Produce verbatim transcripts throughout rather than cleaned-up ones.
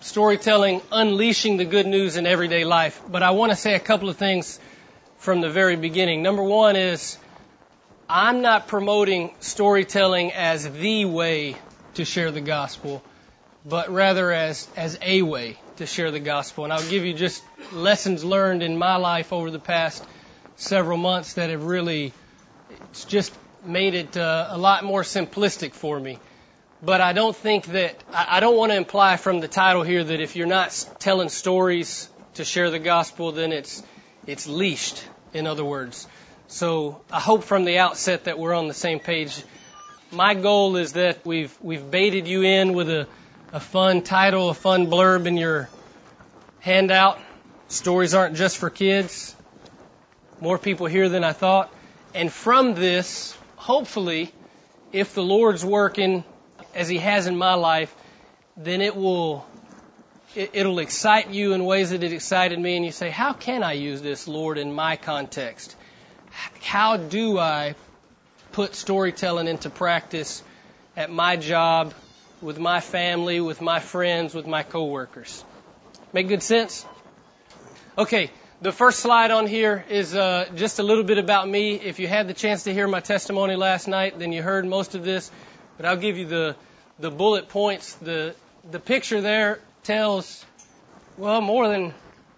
storytelling, unleashing the good news in everyday life. But I want to say a couple of things from the very beginning. Number one is, I'm not promoting storytelling as the way to share the gospel, but rather as, as a way to share the gospel. And I'll give you just lessons learned in my life over the past several months that have really, it's just made it uh, a lot more simplistic for me. But I don't think that, I, I don't want to imply from the title here that if you're not telling stories to share the gospel, then it's, it's leashed, in other words. So I hope from the outset that we're on the same page. My goal is that we've we've baited you in with a, a fun title, a fun blurb in your handout. Stories aren't just for kids. More people here than I thought. And from this, hopefully, if the Lord's working as He has in my life, then it will it, it'll excite you in ways that it excited me. And you say, how can I use this, Lord, in my context? How do I put storytelling into practice at my job, with my family, with my friends, with my coworkers? Make good sense? Okay, the first slide on here is uh, just a little bit about me. If you had the chance to hear my testimony last night, then you heard most of this. But I'll give you the, the bullet points. The, the picture there tells, well, more than...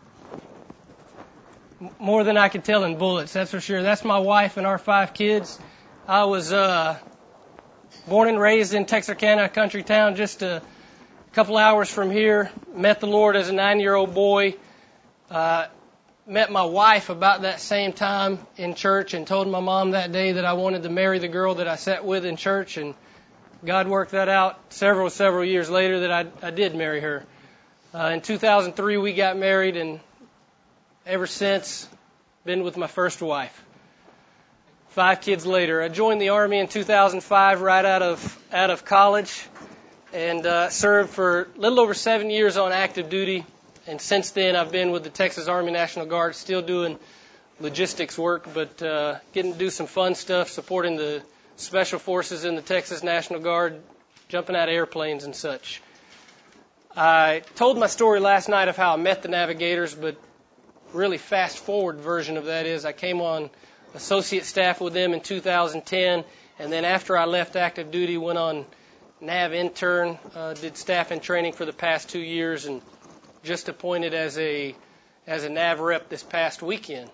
More than I could tell in bullets, that's for sure. That's my wife and our five kids. I was uh, born and raised in Texarkana, a country town just a couple hours from here. Met the Lord as a nine-year-old boy. Uh, met my wife about that same time in church and told my mom that day that I wanted to marry the girl that I sat with in church. And God worked that out several, several years later that I, I did marry her. Uh, in two thousand three, we got married, and ever since, been with my first wife. Five kids later. I joined the Army in two thousand five, right out of out of college, and uh, served for a little over seven years on active duty. And since then, I've been with the Texas Army National Guard, still doing logistics work, but uh, getting to do some fun stuff, supporting the Special Forces in the Texas National Guard, jumping out of airplanes and such. I told my story last night of how I met the Navigators, but really fast-forward version of that is I came on associate staff with them in two thousand ten, and then after I left active duty, went on Nav intern, uh, did staff and training for the past two years, and just appointed as a as a Nav rep this past weekend.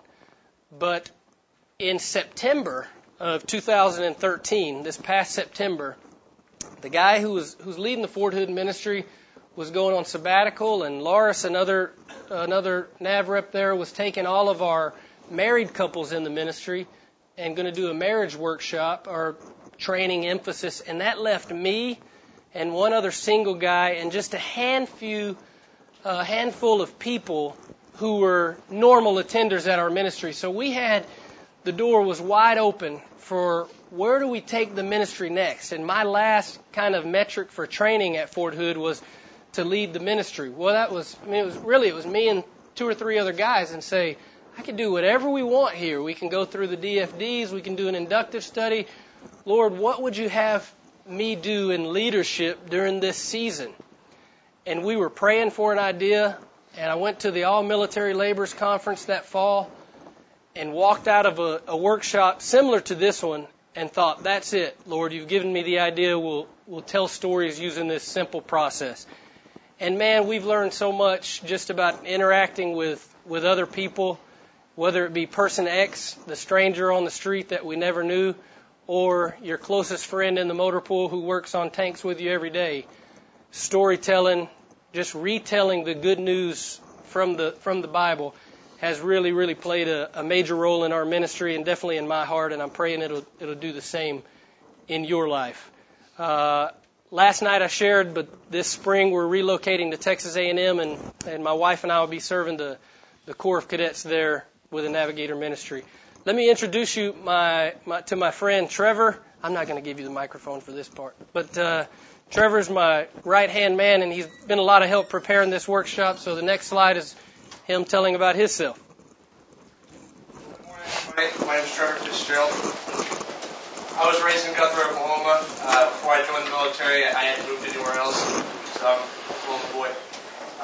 But in September of two thousand thirteen, this past September, the guy who was who's leading the Fort Hood ministry was going on sabbatical, and Loris, another another Nav rep there, was taking all of our married couples in the ministry and going to do a marriage workshop or training emphasis, and that left me and one other single guy and just a handful, a handful of people who were normal attenders at our ministry. So we had, the door was wide open for where do we take the ministry next. And my last kind of metric for training at Fort Hood was to lead the ministry. Well, that was, I mean, it was really, it was me and two or three other guys, and say, I can do whatever we want here. We can go through the D F Ds. We can do an inductive study. Lord, what would you have me do in leadership during this season? And we were praying for an idea, and I went to the All Military Laborers Conference that fall and walked out of a, a workshop similar to this one and thought, that's it, Lord, you've given me the idea. We'll, we'll tell stories using this simple process. And man, we've learned so much just about interacting with, with other people, whether it be person X, the stranger on the street that we never knew, or your closest friend in the motor pool who works on tanks with you every day. Storytelling, just retelling the good news from the from the Bible has really, really played a, a major role in our ministry and definitely in my heart, and I'm praying it'll it'll do the same in your life. Uh, Last night I shared, but this spring we're relocating to Texas A and M, and, and my wife and I will be serving the, the Corps of Cadets there with a Navigator ministry. Let me introduce you my, my to my friend Trevor. I'm not going to give you the microphone for this part, but uh, Trevor's my right-hand man, and he's been a lot of help preparing this workshop, so the next slide is him telling about himself. Good morning, everybody. My name is Trevor Fitzgerald. I was raised in Guthrie, Oklahoma. Uh, before I joined the military, I hadn't moved anywhere else, so I'm an Oklahoma boy.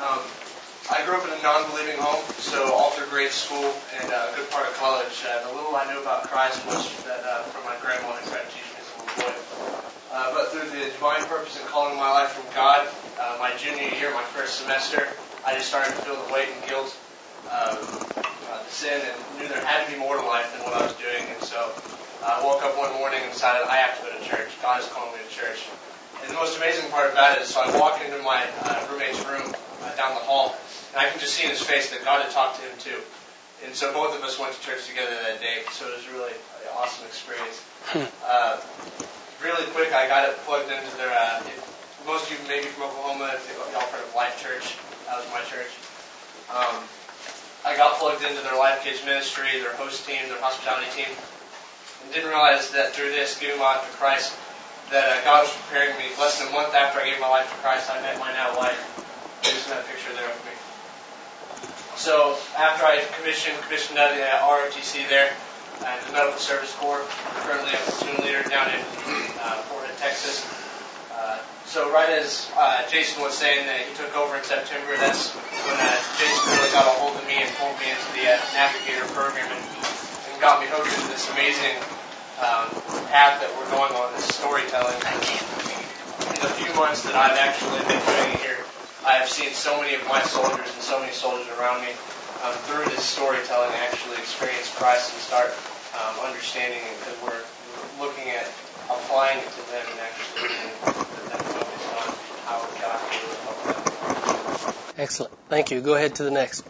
a non-believing home, so all through grade school and uh, a good part of college, uh, the little I knew about Christ was that uh, from my grandma who tried to teach me as a little boy. Uh, but through the divine purpose and calling my life from God, uh, my junior year, my first semester, I just started to feel the weight and guilt of uh, the sin and knew there had to be more to life than what I was doing. And so uh, I woke up one morning and decided I have to go to church. God is calling me to church. And the most amazing part about it is, so I walk into my uh, roommate's room uh, down the hall, and I can just see in his face that God had talked to him too. And so both of us went to church together that day, so it was really an awesome experience. Uh, really quick, I got it plugged into their, uh, if, most of you maybe from Oklahoma, if y'all heard of Life Church, that was my church. Um, I got plugged into their Life Kids ministry, their host team, their hospitality team, and didn't realize that through this, giving my life to Christ, that uh, God was preparing me. Less than a month after I gave my life to Christ, I met my now wife. There's that picture there of me. So after I commissioned, commissioned out of the R O T C there, and the Medical Service Corps, currently I'm a platoon leader down in uh, Fort Hood, Texas. Uh, so right as uh, Jason was saying that he took over in September, that's when uh, Jason really got a hold of me and pulled me into the uh, Navigator program and, and got me hooked into this amazing Um, path that we're going on, this storytelling. In the few months that I've actually been doing it here, I have seen so many of my soldiers and so many soldiers around me um, through this storytelling actually experience Christ and start um, understanding it, because we're, we're looking at applying it to them and actually getting them focused on how God can really help them. Excellent. Thank you. Go ahead to the next.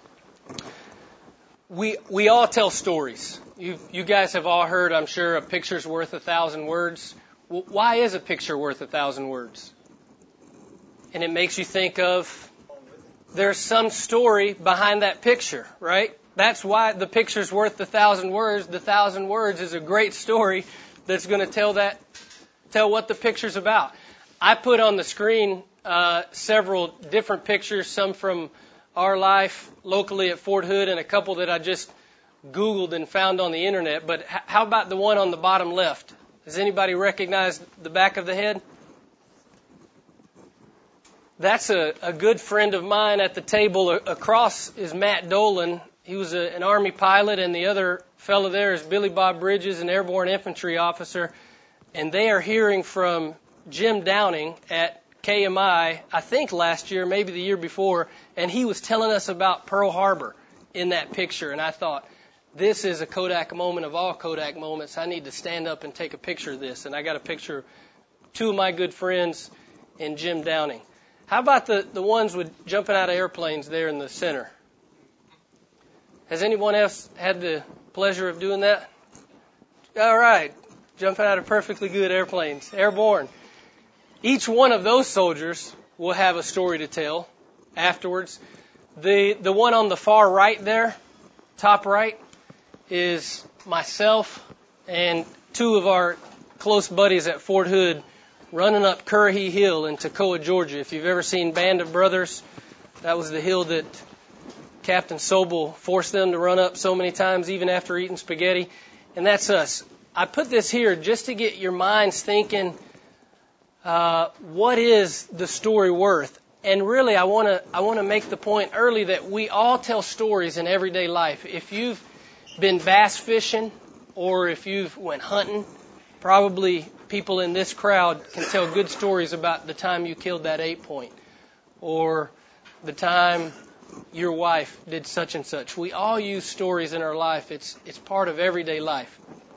We we all tell stories. You you guys have all heard, I'm sure, a picture's worth a thousand words. Well, why is a picture worth a thousand words? And it makes you think of there's some story behind that picture, right? That's why the picture's worth a thousand words. The thousand words is a great story that's going to tell that tell what the picture's about. I put on the screen uh, several different pictures, some from our life locally at Fort Hood and a couple that I just Googled and found on the internet. But h- how about the one on the bottom left? Does anybody recognize the back of the head? That's a, a good friend of mine at the table. A- across is Matt Dolan. He was a, an Army pilot, and the other fellow there is Billy Bob Bridges, an airborne infantry officer. And they are hearing from Jim Downing at K M I, I think last year, maybe the year before, and he was telling us about Pearl Harbor in that picture. And I thought, this is a Kodak moment of all Kodak moments. I need to stand up and take a picture of this. And I got a picture of two of my good friends and Jim Downing. How about the, the ones with jumping out of airplanes there in the center? Has anyone else had the pleasure of doing that? All right. Jumping out of perfectly good airplanes, airborne. Each one of those soldiers will have a story to tell afterwards. The the one on the far right there, top right, is myself and two of our close buddies at Fort Hood running up Currahee Hill in Toccoa, Georgia. If you've ever seen Band of Brothers, that was the hill that Captain Sobel forced them to run up so many times, even after eating spaghetti. And that's us. I put this here just to get your minds thinking, uh, what is the story worth? And really, I want to I want to make the point early that we all tell stories in everyday life. If you've been bass fishing or if you've went hunting, probably people in this crowd can tell good stories about the time you killed that eight point or the time your wife did such and such. We all use stories in our life. It's it's part of everyday life.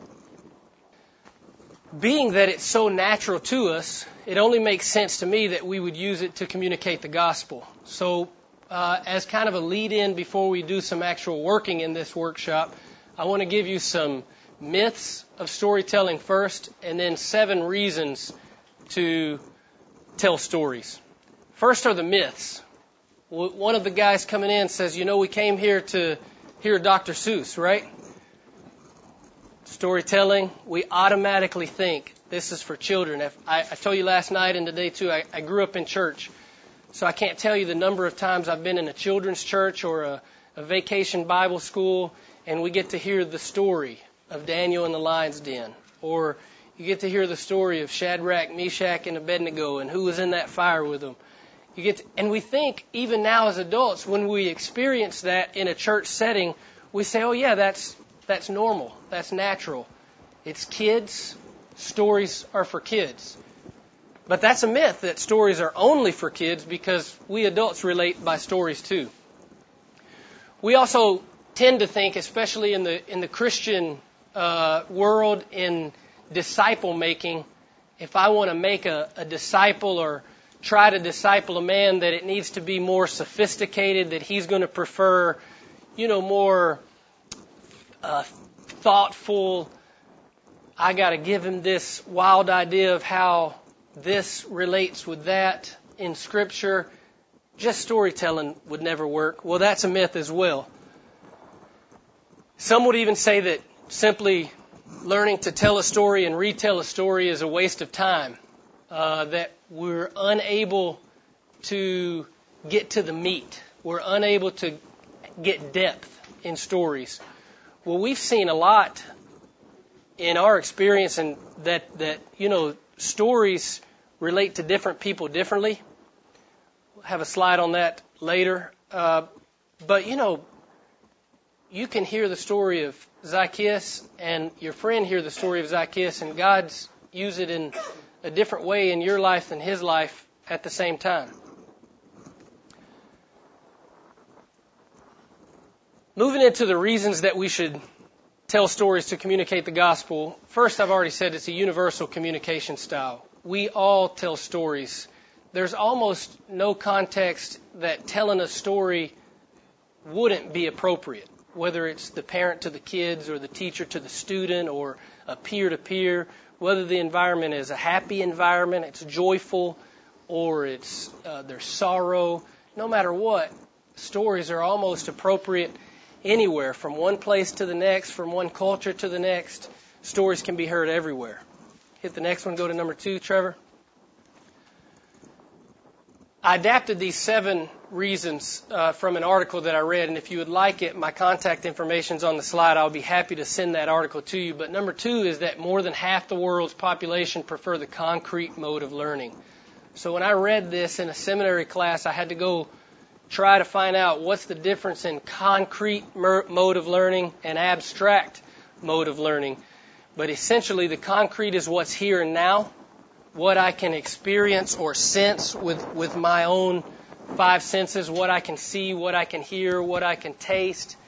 Being that it's so natural to us, it only makes sense to me that we would use it to communicate the gospel. So uh, as kind of a lead-in before we do some actual working in this workshop, I want to give you some myths of storytelling first, and then seven reasons to tell stories. First are the myths. One of the guys coming in says, you know, we came here to hear Doctor Seuss, right? Storytelling, we automatically think this is for children. If I, I told you last night and today too, I, I grew up in church. So I can't tell you the number of times I've been in a children's church or a, a vacation Bible school, and we get to hear the story of Daniel in the lion's den. Or you get to hear the story of Shadrach, Meshach, and Abednego and who was in that fire with them. You get to, and we think even now as adults, when we experience that in a church setting, we say, "Oh yeah, that's that's normal, that's natural. It's kids. Stories are for kids." But that's a myth that stories are only for kids, because we adults relate by stories too. We also tend to think, especially in the in the Christian uh, world, in disciple making, if I want to make a, a disciple or try to disciple a man, that it needs to be more sophisticated, that he's going to prefer, you know, more uh, thoughtful. I got to give him this wild idea of how this relates with that in Scripture. Just storytelling would never work. Well, that's a myth as well. Some would even say that simply learning to tell a story and retell a story is a waste of time, uh, that we're unable to get to the meat. We're unable to get depth in stories. Well, we've seen a lot in our experience, and that, that, you know, stories relate to different people differently. We'll have a slide on that later. Uh, but, you know, you can hear the story of Zacchaeus and your friend hear the story of Zacchaeus, and God's use it in a different way in your life than his life at the same time. Moving into the reasons that we should tell stories to communicate the gospel. First, I've already said it's a universal communication style. We all tell stories. There's almost no context that telling a story wouldn't be appropriate, whether it's the parent to the kids or the teacher to the student or a peer-to-peer, whether the environment is a happy environment, it's joyful, or it's uh, there's sorrow. No matter what, stories are almost appropriate anywhere, from one place to the next, from one culture to the next. Stories can be heard everywhere. Hit the next one. Go to number two, Trevor. I adapted these seven reasons uh, from an article that I read, and if you would like it, my contact information is on the slide. I'll be happy to send that article to you. But number two is that more than half the world's population prefer the concrete mode of learning. So when I read this in a seminary class, I had to go try to find out what's the difference in concrete mode of learning and abstract mode of learning. But essentially, the concrete is what's here and now, what I can experience or sense with, with my own five senses, what I can see, what I can hear, what I can taste.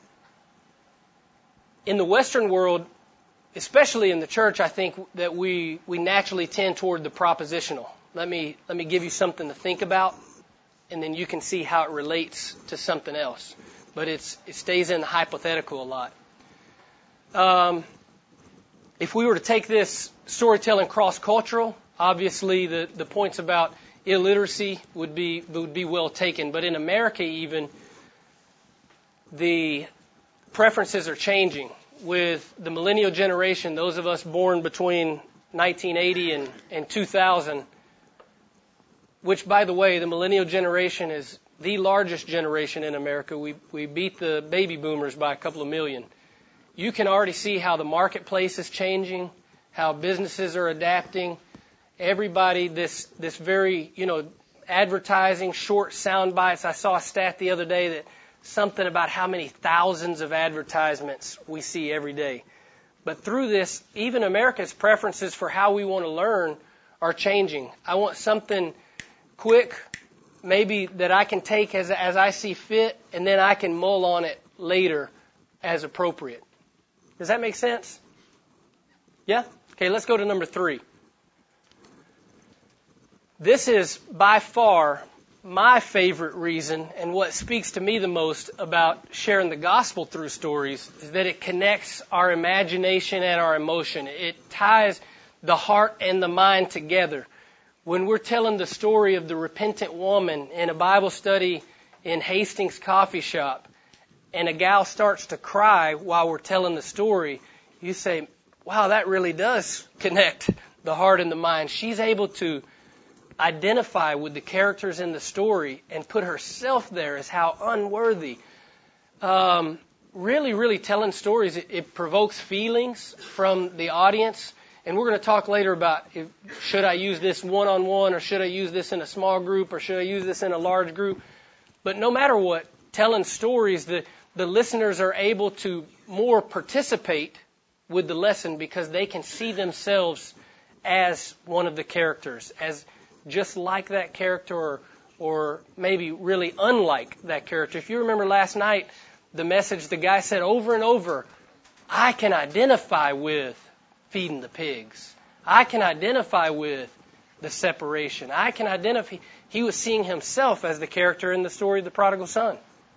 In the Western world, especially in the church, I think that we, we naturally tend toward the propositional. Let me, let me give you something to think about, and then you can see how it relates to something else. But it's, it stays in the hypothetical a lot. Um, if we were to take this storytelling cross-cultural, obviously the, the points about illiteracy would be would be well taken. But in America even, the preferences are changing. With the millennial generation, those of us born between nineteen eighty and, and two thousand, which, by the way, the millennial generation is the largest generation in America. We we beat the baby boomers by a couple of million. You can already see how the marketplace is changing, how businesses are adapting. Everybody, this this very, you know, advertising, short sound bites. I saw a stat the other day that something about how many thousands of advertisements we see every day. But through this, even America's preferences for how we want to learn are changing. I want something quick, maybe that I can take as as I see fit, and then I can mull on it later as appropriate. Does that make sense? Yeah? Okay, let's go to number three. This is by far my favorite reason, and what speaks to me the most about sharing the gospel through stories, is that it connects our imagination and our emotion. It ties the heart and the mind together. When we're telling the story of the repentant woman in a Bible study in Hastings Coffee Shop, and a gal starts to cry while we're telling the story, you say, wow, that really does connect the heart and the mind. She's able to identify with the characters in the story and put herself there as how unworthy. Um, really, really telling stories, it, it provokes feelings from the audience. And we're going to talk later about if, should I use this one-on-one or should I use this in a small group or should I use this in a large group. But no matter what, telling stories, the, the listeners are able to more participate with the lesson because they can see themselves as one of the characters, as just like that character or, or maybe really unlike that character. If you remember last night, the message the guy said over and over, I can identify with feeding the pigs. I can identify with the separation. I can identify. He was seeing himself as the character in the story of the prodigal son.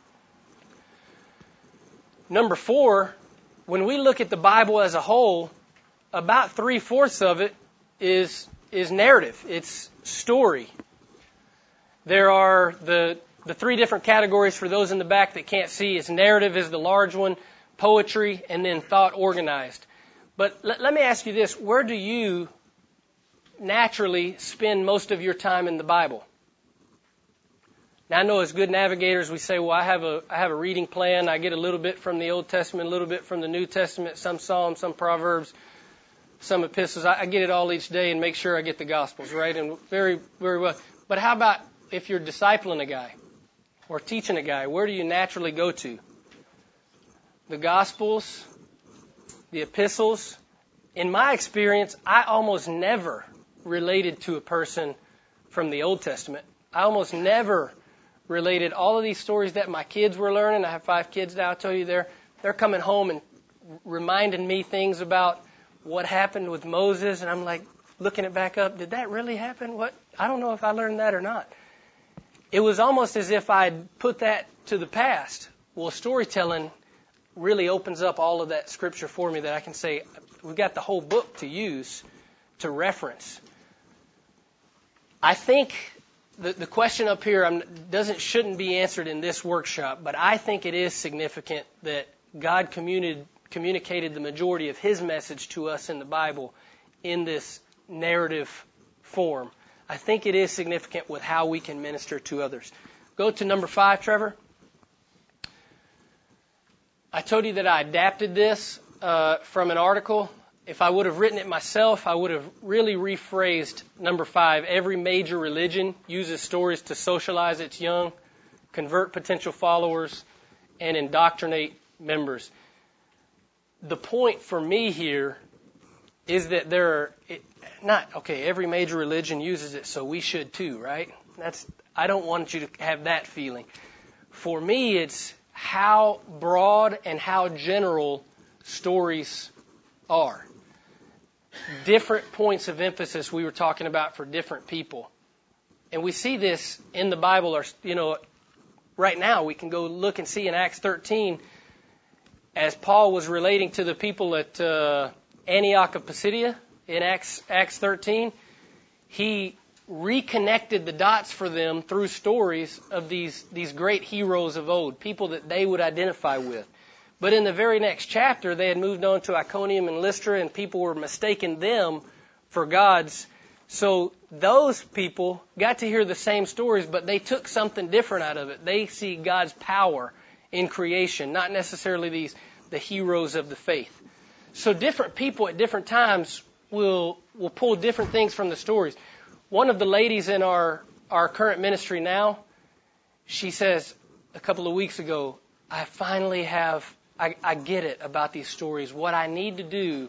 Number four, when we look at the Bible as a whole, about three-fourths of it is is narrative. It's story. There are the the three different categories for those in the back that can't see. Is narrative is the large one, poetry, and then thought organized. But let, let me ask you this. Where do you naturally spend most of your time in the Bible? Now, I know as good navigators, we say, well, I have a I have a reading plan. I get a little bit from the Old Testament, a little bit from the New Testament, some Psalms, some Proverbs, some epistles. I, I get it all each day and make sure I get the Gospels, right? And very, very well. But how about if you're discipling a guy or teaching a guy? Where do you naturally go to? The Gospels, the epistles. In my experience, I almost never related to a person from the Old Testament. I almost never related all of these stories that my kids were learning. I have five kids now, I'll tell you, they're, they're coming home and reminding me things about what happened with Moses. And I'm like, looking it back up, did that really happen? What? I don't know if I learned that or not. It was almost as if I'd put that to the past. Well, storytelling really opens up all of that scripture for me that I can say, we've got the whole book to use to reference. I think the, the question up here um, doesn't shouldn't be answered in this workshop, but I think it is significant that God communi- communicated the majority of His message to us in the Bible in this narrative form. I think it is significant with how we can minister to others. Go to number five, Trevor. I told you that I adapted this uh, from an article. If I would have written it myself, I would have really rephrased number five. Every major religion uses stories to socialize its young, convert potential followers, and indoctrinate members. The point for me here is that there are it, not okay. Every major religion uses it, so we should too, right? That's I don't want you to have that feeling. For me, it's how broad and how general stories are. Different points of emphasis we were talking about for different people. And we see this in the Bible, or, you know, right now we can go look and see in Acts thirteen, as Paul was relating to the people at uh, Antioch of Pisidia in Acts, Acts thirteen, he reconnected the dots for them through stories of these, these great heroes of old, people that they would identify with. But in the very next chapter, they had moved on to Iconium and Lystra, and people were mistaking them for gods. So those people got to hear the same stories, but they took something different out of it. They see God's power in creation, not necessarily these the heroes of the faith. So different people at different times will will pull different things from the stories. One of the ladies in our, our current ministry now, she says a couple of weeks ago, I finally have, I, I get it about these stories. What I need to do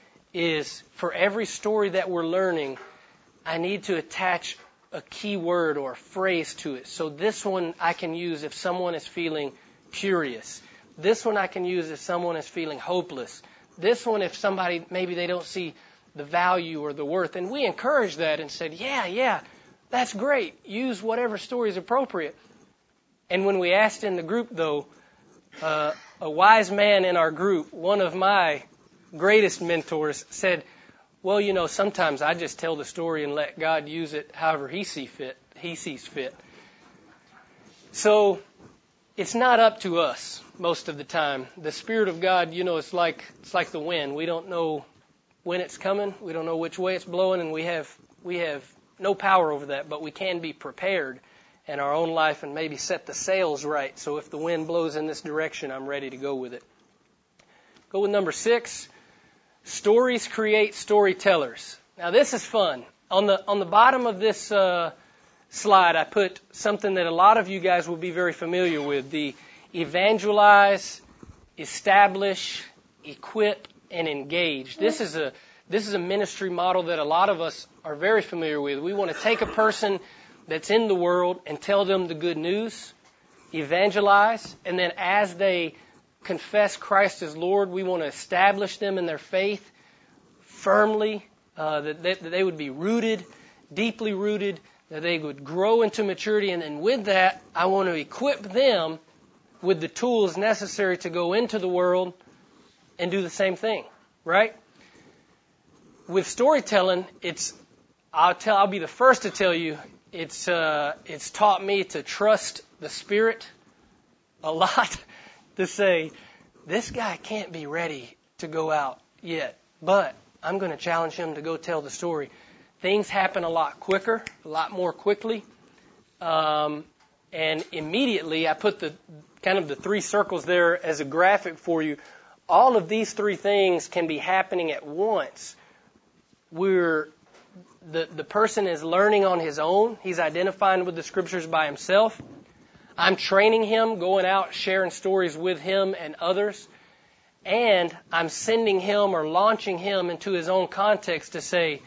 is for every story that we're learning, I need to attach a key word or a phrase to it. So this one I can use if someone is feeling curious. This one I can use if someone is feeling hopeless. This one if somebody, maybe they don't see the value or the worth. And we encouraged that and said, yeah, yeah, that's great. Use whatever story is appropriate. And when we asked in the group, though, uh, a wise man in our group, one of my greatest mentors, said, well, you know, sometimes I just tell the story and let God use it however he see fit. He sees fit. So it's not up to us most of the time. The Spirit of God, you know, it's like it's like the wind. We don't know when it's coming. We don't know which way it's blowing, and we have we have no power over that, but we can be prepared in our own life and maybe set the sails right. So if the wind blows in this direction, I'm ready to go with it. Go with number six. Stories create storytellers. Now this is fun. On the on the bottom of this uh, slide, I put something that a lot of you guys will be very familiar with: the evangelize, establish, equip, and engage. This is a this is a ministry model that a lot of us are very familiar with. We want to take a person that's in the world and tell them the good news, evangelize, and then as they confess Christ as Lord, we want to establish them in their faith firmly, uh, that, they, that they would be rooted, deeply rooted, that they would grow into maturity, and then with that, I want to equip them with the tools necessary to go into the world and do the same thing, right? With storytelling, it's I'll tell I'll be the first to tell you it's uh, it's taught me to trust the Spirit a lot. To say, this guy can't be ready to go out yet, but I'm going to challenge him to go tell the story. Things happen a lot quicker, a lot more quickly, um, and immediately I put the kind of the three circles there as a graphic for you. All of these three things can be happening at once. We're the the person is learning on his own. He's identifying with the Scriptures by himself. I'm training him, going out, sharing stories with him and others. And I'm sending him or launching him into his own context to say,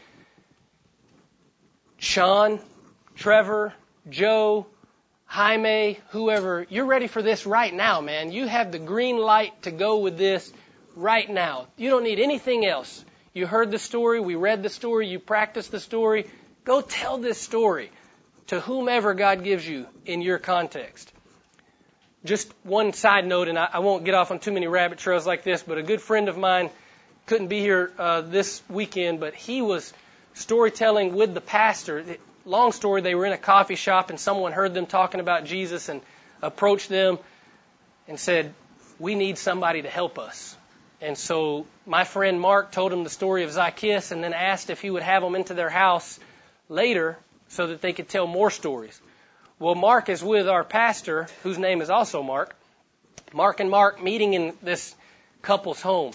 Sean, Trevor, Joe, Jaime, whoever, you're ready for this right now, man. You have the green light to go with this right now. You don't need anything else. You heard the story, we read the story, you practiced the story. Go tell this story to whomever God gives you in your context. Just one side note, and I, I won't get off on too many rabbit trails like this, but a good friend of mine couldn't be here uh, this weekend, but he was storytelling with the pastor. Long story, they were in a coffee shop and someone heard them talking about Jesus and approached them and said, we need somebody to help us. And so my friend Mark told him the story of Zacchaeus and then asked if he would have them into their house later so that they could tell more stories. Well, Mark is with our pastor, whose name is also Mark. Mark and Mark meeting in this couple's home.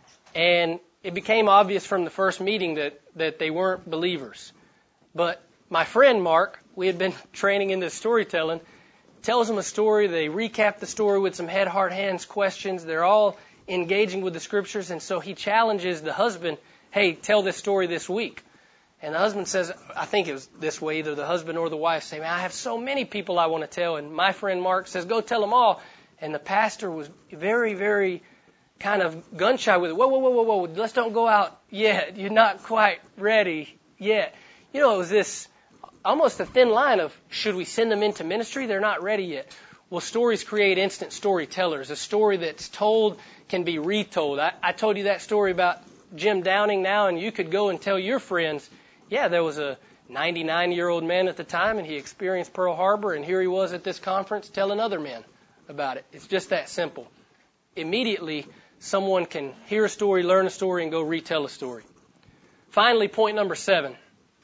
And it became obvious from the first meeting that, that they weren't believers. But my friend Mark, we had been training in this storytelling, tells them a story. They recap the story with some head, heart, hands questions. They're all engaging with the Scriptures. And so he challenges the husband, hey, tell this story this week. And the husband says, I think it was this way, either the husband or the wife say, man, I have so many people I want to tell. And my friend Mark says, go tell them all. And the pastor was very, very kind of gun shy with it. Whoa, whoa, whoa, whoa, whoa, let's don't go out yet. You're not quite ready yet. You know, it was this almost a thin line of, should we send them into ministry? They're not ready yet. Well, stories create instant storytellers. A story that's told can be retold. I, I told you that story about Jim Downing now, and you could go and tell your friends, yeah, there was a ninety-nine-year-old man at the time, and he experienced Pearl Harbor, and here he was at this conference telling other men about it. It's just that simple. Immediately, someone can hear a story, learn a story, and go retell a story. Finally, point number seven.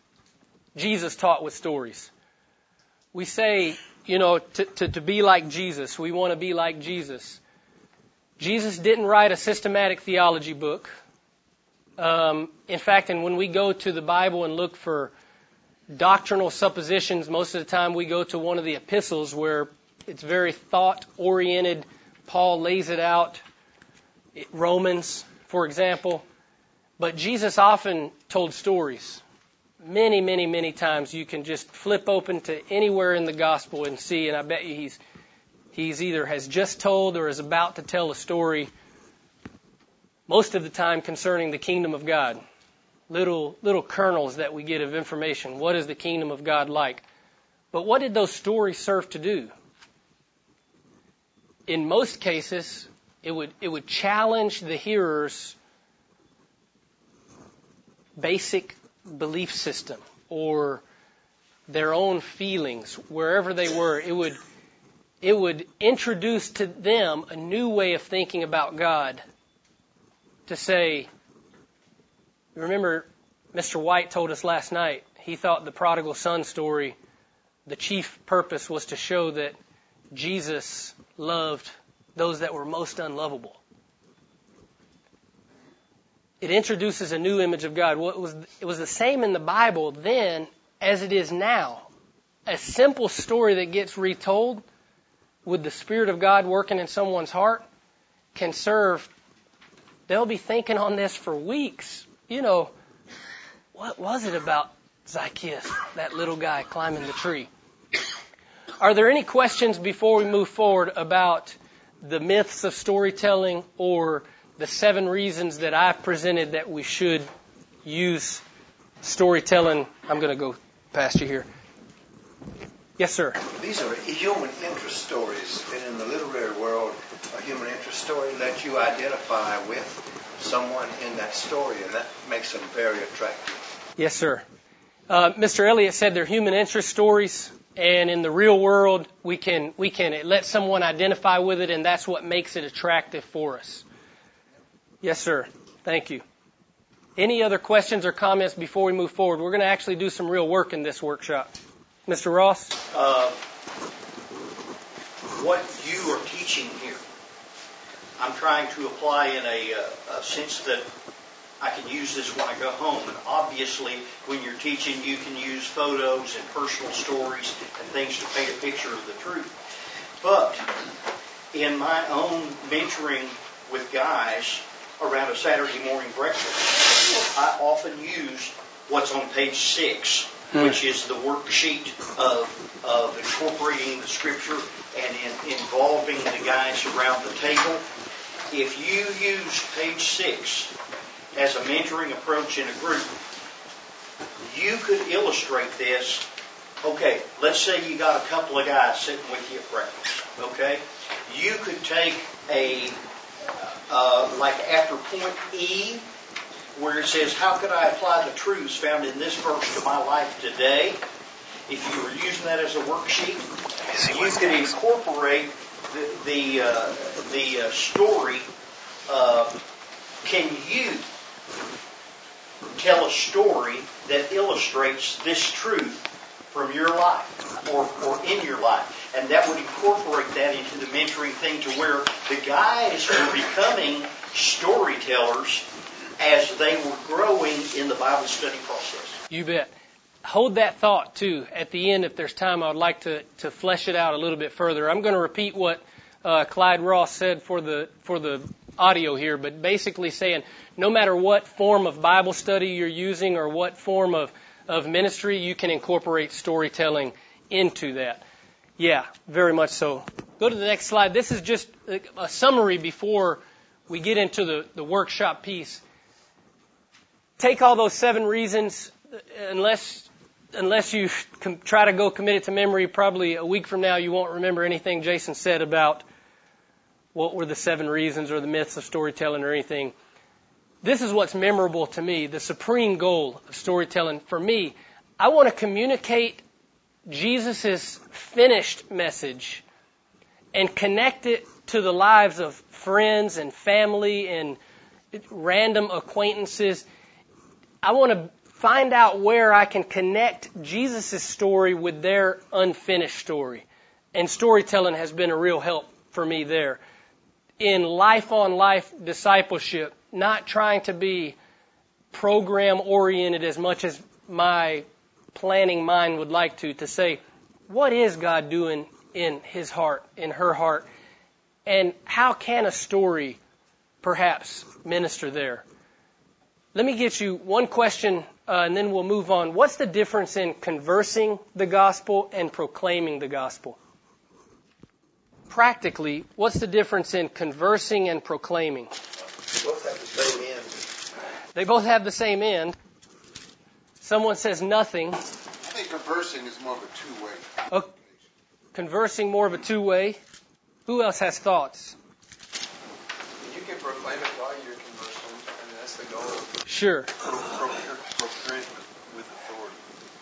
Jesus taught with stories. We say, you know, to, to, to be like Jesus. We want to be like Jesus. Jesus didn't write a systematic theology book. Um, in fact, and when we go to the Bible and look for doctrinal suppositions, most of the time we go to one of the epistles where it's very thought-oriented. Paul lays it out. Romans, for example. But Jesus often told stories. Many, many, many times you can just flip open to anywhere in the gospel and see, and I bet you he's he's either has just told or is about to tell a story, most of the time concerning the kingdom of God. Little little kernels that we get of information. What is the kingdom of God like? But what did those stories serve to do? In most cases, it would it would challenge the hearers' basic belief system or their own feelings, wherever they were. It would it would introduce to them a new way of thinking about God. To say, remember, Mister White told us last night, he thought the prodigal son story, the chief purpose was to show that Jesus loved those that were most unlovable. It introduces a new image of God. Well, it was, it was the same in the Bible then as it is now. A simple story that gets retold with the Spirit of God working in someone's heart can serve. They'll be thinking on this for weeks. You know, what was it about Zacchaeus, that little guy climbing the tree? Are there any questions before we move forward about the myths of storytelling or the seven reasons that I've presented that we should use storytelling? I'm going to go past you here. Yes, sir. These are human interest stories, and in the literary world, a human interest story lets you identify with someone in that story, and that makes them very attractive. Yes, sir. Uh, Mister Elliott said they're human interest stories, and in the real world, we can we can let someone identify with it, and that's what makes it attractive for us. Yes, sir. Thank you. Any other questions or comments before we move forward? We're going to actually do some real work in this workshop. Mister Ross? Uh, what you are teaching here, I'm trying to apply in a, uh, a sense that I can use this when I go home. And obviously, when you're teaching, you can use photos and personal stories and things to paint a picture of the truth. But in my own mentoring with guys around a Saturday morning breakfast, I often use what's on page six, which is the worksheet of, of incorporating the Scripture and in, involving the guys around the table. If you use page six as a mentoring approach in a group, you could illustrate this. Okay, let's say you got a couple of guys sitting with you at breakfast. Okay, you could take a uh, like after point E, where it says, how could I apply the truths found in this verse to my life today? If you were using that as a worksheet, you could incorporate the the, uh, the uh, story. Uh, can you tell a story that illustrates this truth from your life or, or in your life? And that would incorporate that into the mentoring thing to where the guys were becoming storytellers as they were growing in the Bible study process. You bet. Hold that thought, too. At the end, if there's time, I would like to, to flesh it out a little bit further. I'm going to repeat what uh, Clyde Ross said for the for the audio here, but basically saying no matter what form of Bible study you're using or what form of, of ministry, you can incorporate storytelling into that. Yeah, very much so. Go to the next slide. This is just a summary before we get into the, the workshop piece. Take all those seven reasons, unless unless you com- try to go commit it to memory, probably a week from now you won't remember anything Jason said about what were the seven reasons or the myths of storytelling or anything. This is what's memorable to me, the supreme goal of storytelling. For me, I want to communicate Jesus' finished message and connect it to the lives of friends and family and random acquaintances. I want to find out where I can connect Jesus' story with their unfinished story. And storytelling has been a real help for me there. In life-on-life discipleship, not trying to be program-oriented as much as my planning mind would like to, to say, what is God doing in his heart, in her heart, and how can a story perhaps minister there? Let me get you one question, uh, and then we'll move on. What's the difference in conversing the gospel and proclaiming the gospel? Practically, what's the difference in conversing and proclaiming? Both have the same end. They both have the same end. Someone says nothing. I think conversing is more of a two-way. Oh, conversing more of a two-way. Who else has thoughts? You can proclaim it while you're conversing, and that's the goal. Sure. Proclaim with authority.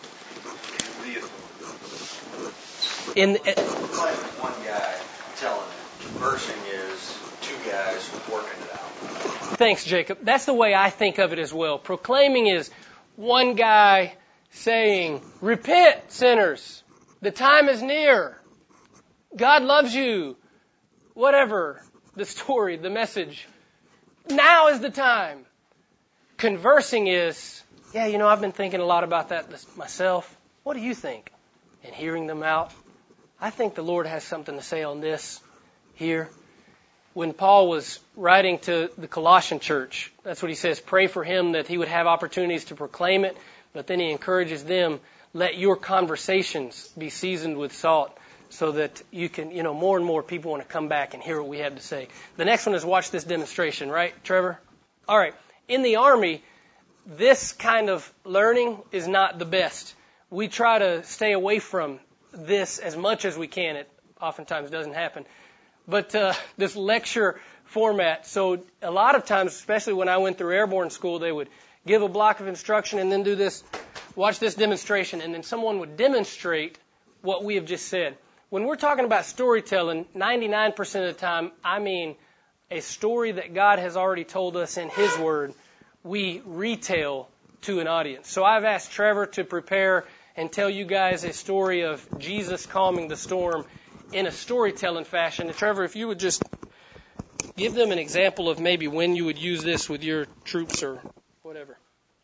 The authority. In Proclaim is one guy telling it. Conversing is two guys working it out. Thanks, Jacob. That's the way I think of it as well. Proclaiming is one guy saying, repent, sinners. The time is near. God loves you. Whatever the story, the message. Now is the time. Conversing is, yeah, you know, I've been thinking a lot about that myself. What do you think? And hearing them out. I think the Lord has something to say on this here. When Paul was writing to the Colossian church, that's what he says, pray for him that he would have opportunities to proclaim it, but then he encourages them, let your conversations be seasoned with salt so that you can, you know, more and more people want to come back and hear what we have to say. The next one is watch this demonstration, right, Trevor? All right. In the Army, this kind of learning is not the best. We try to stay away from this as much as we can. It oftentimes doesn't happen. But uh, this lecture format, so a lot of times, especially when I went through airborne school, they would give a block of instruction and then do this, watch this demonstration, and then someone would demonstrate what we have just said. When we're talking about storytelling, ninety-nine percent of the time, I mean a story that God has already told us in His Word, we retell to an audience. So I've asked Trevor to prepare and tell you guys a story of Jesus calming the storm in a storytelling fashion. And Trevor, if you would just give them an example of maybe when you would use this with your troops or whatever.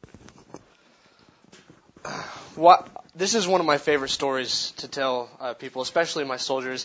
What, this is one of my favorite stories to tell uh, people, especially my soldiers,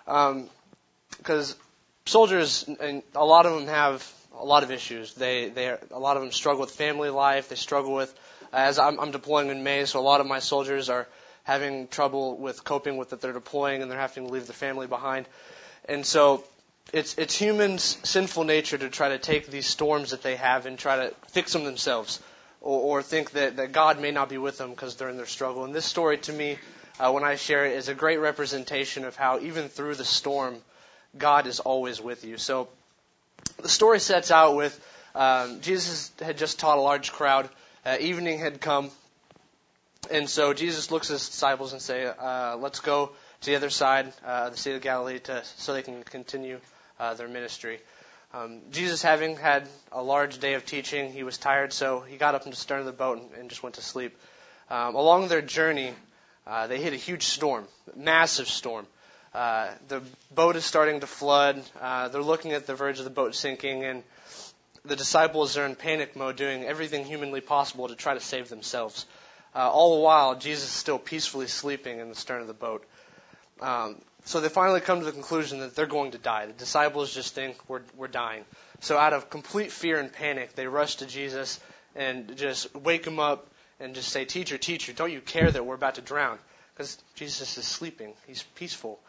because um, soldiers, and a lot of them have a lot of issues. They, they, are, a lot of them struggle with family life. They struggle with, as I'm, I'm deploying in May, so a lot of my soldiers are having trouble with coping with that they're deploying and they're having to leave their family behind. And so it's it's humans' sinful nature to try to take these storms that they have and try to fix them themselves, or, or think that, that God may not be with them because they're in their struggle. And this story, to me, uh, when I share it, is a great representation of how even through the storm, God is always with you. So the story sets out with um, Jesus had just taught a large crowd. Uh, evening had come. And so Jesus looks at his disciples and say, uh, let's go to the other side uh, of the Sea of Galilee to, so they can continue uh, their ministry. Um, Jesus, having had a large day of teaching, he was tired, so he got up in the stern of the boat and, and just went to sleep. Um, along their journey, uh, they hit a huge storm, massive storm. Uh, the boat is starting to flood. Uh, they're looking at the verge of the boat sinking, and the disciples are in panic mode, doing everything humanly possible to try to save themselves. Uh, all the while, Jesus is still peacefully sleeping in the stern of the boat. Um, so they finally come to the conclusion that they're going to die. The disciples just think we're we're dying. So out of complete fear and panic, they rush to Jesus and just wake him up and just say, "Teacher, teacher, don't you care that we're about to drown?" Because Jesus is sleeping. He's peaceful.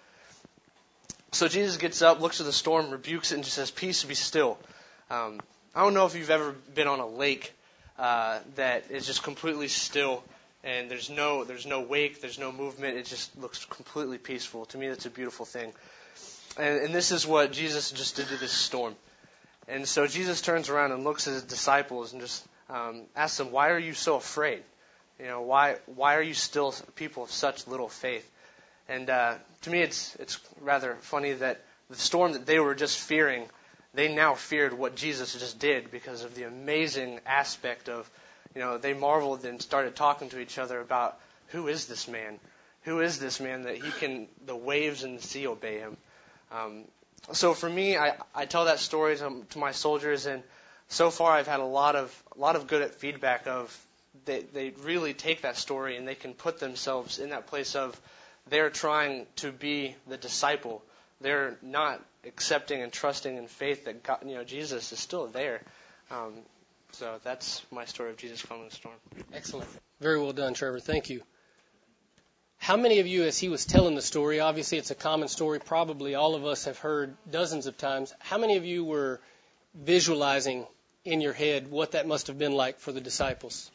So Jesus gets up, looks at the storm, rebukes it, and just says, "Peace, be still." Um, I don't know if you've ever been on a lake uh, that is just completely still, and there's no there's no wake, there's no movement. It just looks completely peaceful. To me, that's a beautiful thing. And, and this is what Jesus just did to this storm. And so Jesus turns around and looks at his disciples and just um, asks them, "Why are you so afraid? You know, why why are you still people of such little faith?" And uh, to me, it's it's rather funny that the storm that they were just fearing, they now feared what Jesus just did because of the amazing aspect of, you know, they marveled and started talking to each other about, who is this man? Who is this man that he can, the waves and the sea obey him? Um, so for me, I, I tell that story to, to my soldiers, and so far I've had a lot of a lot of good feedback of they they really take that story and they can put themselves in that place of they're trying to be the disciple. They're not accepting and trusting in faith that God, you know, Jesus is still there. Um, so that's my story of Jesus calming the storm. Excellent. Very well done, Trevor. Thank you. How many of you, as he was telling the story, obviously it's a common story, probably all of us have heard dozens of times, how many of you were visualizing in your head what that must have been like for the disciples?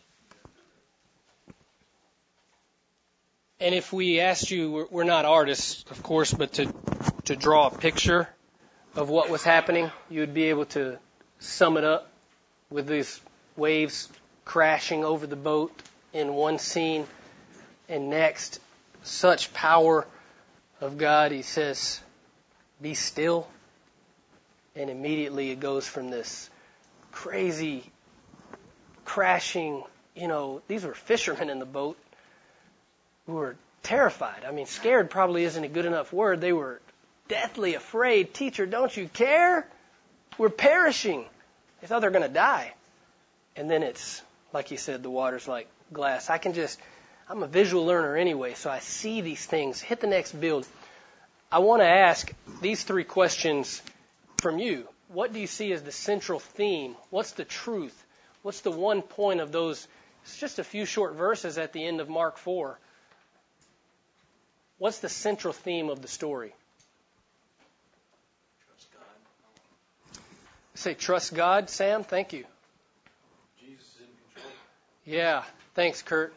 And if we asked you, we're not artists, of course, but to to draw a picture of what was happening, you would be able to sum it up with these waves crashing over the boat in one scene. And next, such power of God, he says, "Be still." And immediately it goes from this crazy, crashing, you know, these were fishermen in the boat who were terrified. I mean, scared probably isn't a good enough word. They were deathly afraid. "Teacher, don't you care? We're perishing." They thought they were going to die. and then it's, like he said, the water's like glass. I can just, I'm a visual learner anyway, so I see these things. Hit the next build. I want to ask these three questions from you. What do you see as the central theme? What's the truth? What's the one point of those? It's just a few short verses at the end of Mark four. What's the central theme of the story? Trust God. Say, trust God, Sam. Thank you. Jesus is in control. Yeah, thanks, Kurt.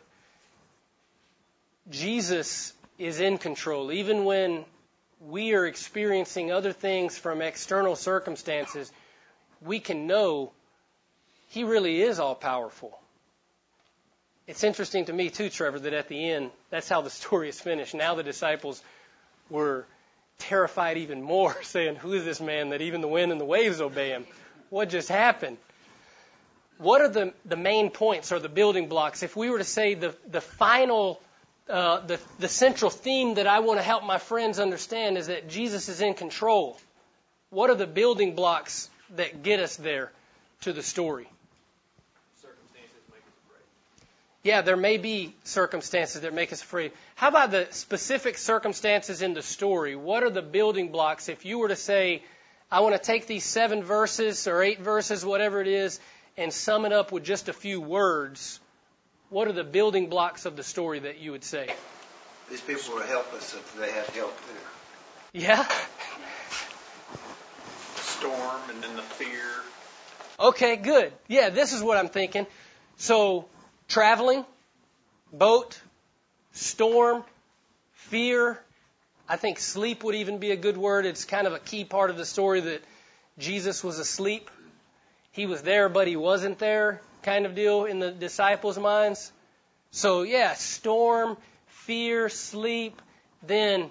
Jesus is in control. Even when we are experiencing other things from external circumstances, we can know He really is all-powerful. It's interesting to me, too, Trevor, that at the end, that's how the story is finished. Now the disciples were terrified even more, saying, who is this man that even the wind and the waves obey him? What just happened? What are the, the main points or the building blocks? If we were to say the, the final, uh, the, the central theme that I want to help my friends understand is that Jesus is in control. What are the building blocks that get us there to the story? Yeah, there may be circumstances that make us afraid. How about the specific circumstances in the story? What are the building blocks? If you were to say, I want to take these seven verses or eight verses, whatever it is, and sum it up with just a few words, what are the building blocks of the story that you would say? These people were helpless if they had help there. Yeah? The storm and then the fear. Okay, good. Yeah, this is what I'm thinking. So, traveling, boat, storm, fear. I think sleep would even be a good word. It's kind of a key part of the story that Jesus was asleep. He was there, but he wasn't there, kind of deal in the disciples' minds. So, yeah, storm, fear, sleep, then,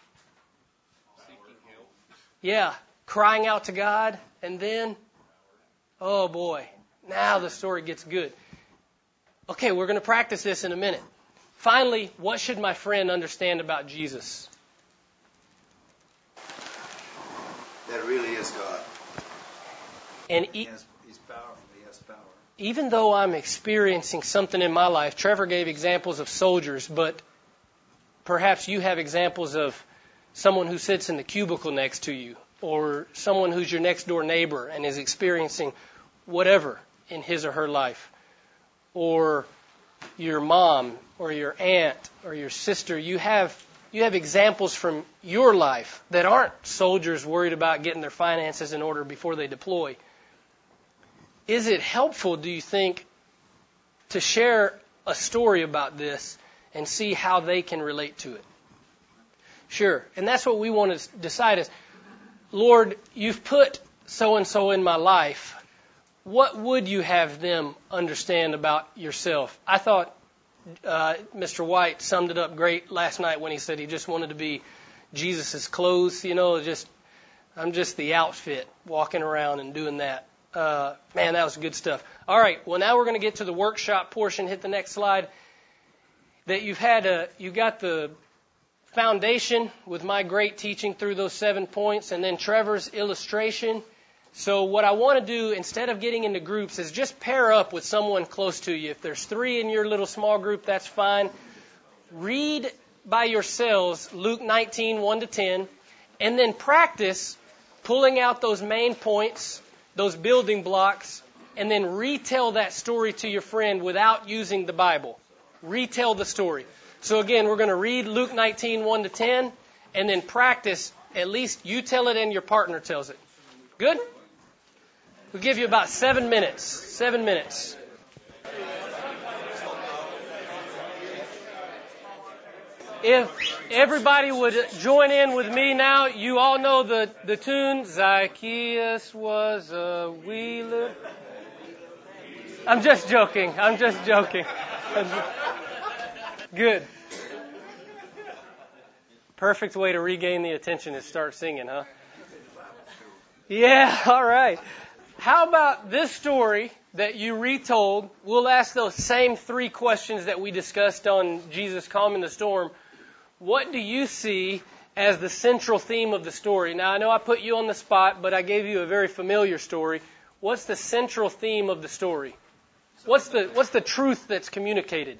yeah, crying out to God, and then, oh boy, now the story gets good. Okay, we're going to practice this in a minute. Finally, what should my friend understand about Jesus? That really is God. And He e- has, he's powerful. He has power. even though I'm experiencing something in my life, Trevor gave examples of soldiers, but perhaps you have examples of someone who sits in the cubicle next to you, or someone who's your next door neighbor and is experiencing whatever in his or her life. Or your mom, or your aunt, or your sister. You have you have examples from your life that aren't soldiers worried about getting their finances in order before they deploy. Is it helpful, do you think, to share a story about this and see how they can relate to it? Sure. And that's what we want to decide is, Lord, you've put so-and-so in my life. What would you have them understand about yourself? I thought uh, Mister White summed it up great last night when he said he just wanted to be Jesus' clothes. You know, just I'm just the outfit, walking around and doing that. Uh, man, that was good stuff. All right, well, now we're going to get to the workshop portion. Hit the next slide. That you've had a, you got the foundation with my great teaching through those seven points, and then Trevor's illustration. So what I want to do, instead of getting into groups, is just pair up with someone close to you. If there's three in your little small group, that's fine. Read by yourselves Luke nineteen, one to ten, and then practice pulling out those main points, those building blocks, and then retell that story to your friend without using the Bible. Retell the story. So again, we're going to read Luke nineteen, one to ten, and then practice, at least you tell it and your partner tells it. Good? We'll give you about seven minutes. Seven minutes. If everybody would join in with me now, you all know the, the tune, Zacchaeus was a wee little... I'm just joking. I'm just joking. Good. Perfect way to regain the attention is start singing, huh? Yeah, all right. How about this story that you retold? We'll ask those same three questions that we discussed on Jesus calming the storm. What do you see as the central theme of the story? Now, I know I put you on the spot, but I gave you a very familiar story. What's the central theme of the story? What's the what's the truth that's communicated?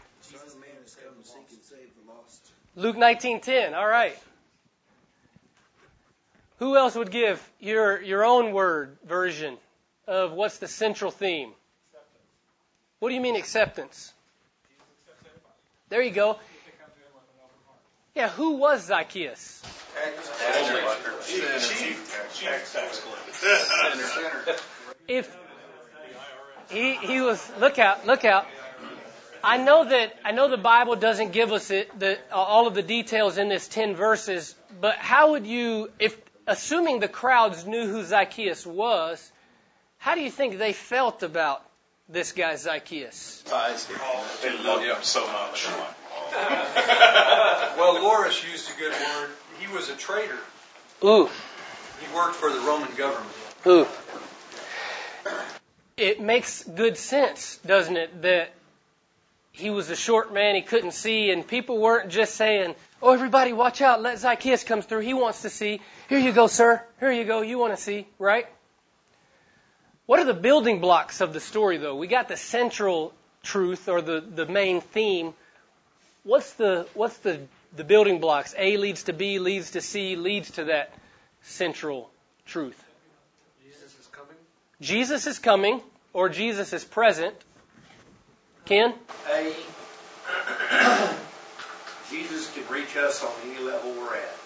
Luke nineteen ten. All right. Who else would give your your own word version of what's the central theme? What do you mean acceptance? There you go. Yeah, who was Zacchaeus? If he he was look out look out. I know that I know the Bible doesn't give us it, the, all of the details in this ten verses, but how would you, if assuming the crowds knew who Zacchaeus was, how do you think they felt about this guy Zacchaeus? They loved him so much. Well, Loris used a good word. He was a traitor. Ooh. He worked for the Roman government. Ooh. It makes good sense, doesn't it, that he was a short man, he couldn't see, and people weren't just saying, oh, everybody watch out, let Zacchaeus come through, he wants to see. Here you go, sir. Here you go, you want to see, right? What are the building blocks of the story, though? We got the central truth, or the, the main theme. What's the what's the, the building blocks? A leads to B, leads to C, leads to that central truth. Jesus is coming. Jesus is coming, or Jesus is present. Ken? A, Jesus can reach us on any level we're at.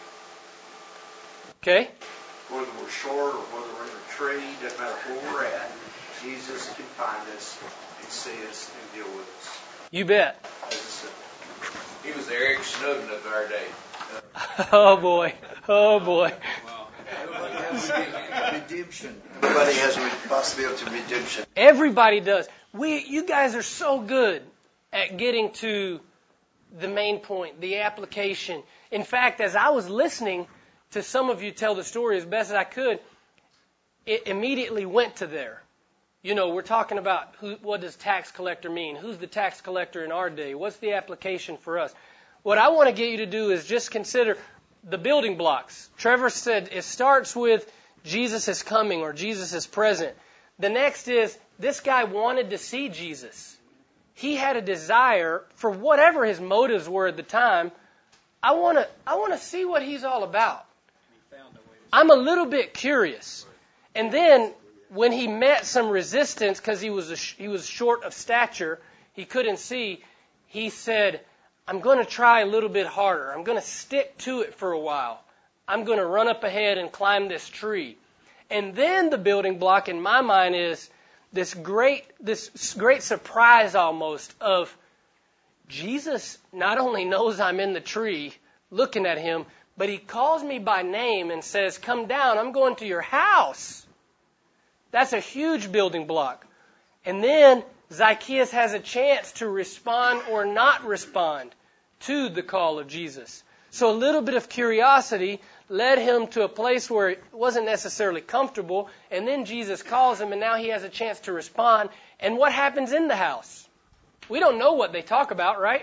Okay. Whether we're short or whether we're in a tree, doesn't matter where we're at, Jesus can find us and see us and deal with us. You bet. As a sinner. He was the Eric Snowden of our day. Oh, boy. Oh, boy. Everybody has redemption. Everybody has a possibility of redemption. Everybody does. We, you guys are so good at getting to the main point, the application. In fact, as I was listening to some of you tell the story as best as I could, it immediately went to there. You know, we're talking about who, what does tax collector mean? Who's the tax collector in our day? What's the application for us? What I want to get you to do is just consider the building blocks. Trevor said it starts with Jesus is coming or Jesus is present. The next is this guy wanted to see Jesus. He had a desire for whatever his motives were at the time. I want to I want to see what he's all about. I'm a little bit curious. And then when he met some resistance because he was a, he was short of stature, he couldn't see, he said, I'm going to try a little bit harder. I'm going to stick to it for a while. I'm going to run up ahead and climb this tree. And then the building block in my mind is this great this great surprise almost of Jesus not only knows I'm in the tree looking at him, but he calls me by name and says, come down, I'm going to your house. That's a huge building block. And then Zacchaeus has a chance to respond or not respond to the call of Jesus. So a little bit of curiosity led him to a place where it wasn't necessarily comfortable, and then Jesus calls him, and now he has a chance to respond. And what happens in the house? We don't know what they talk about, right?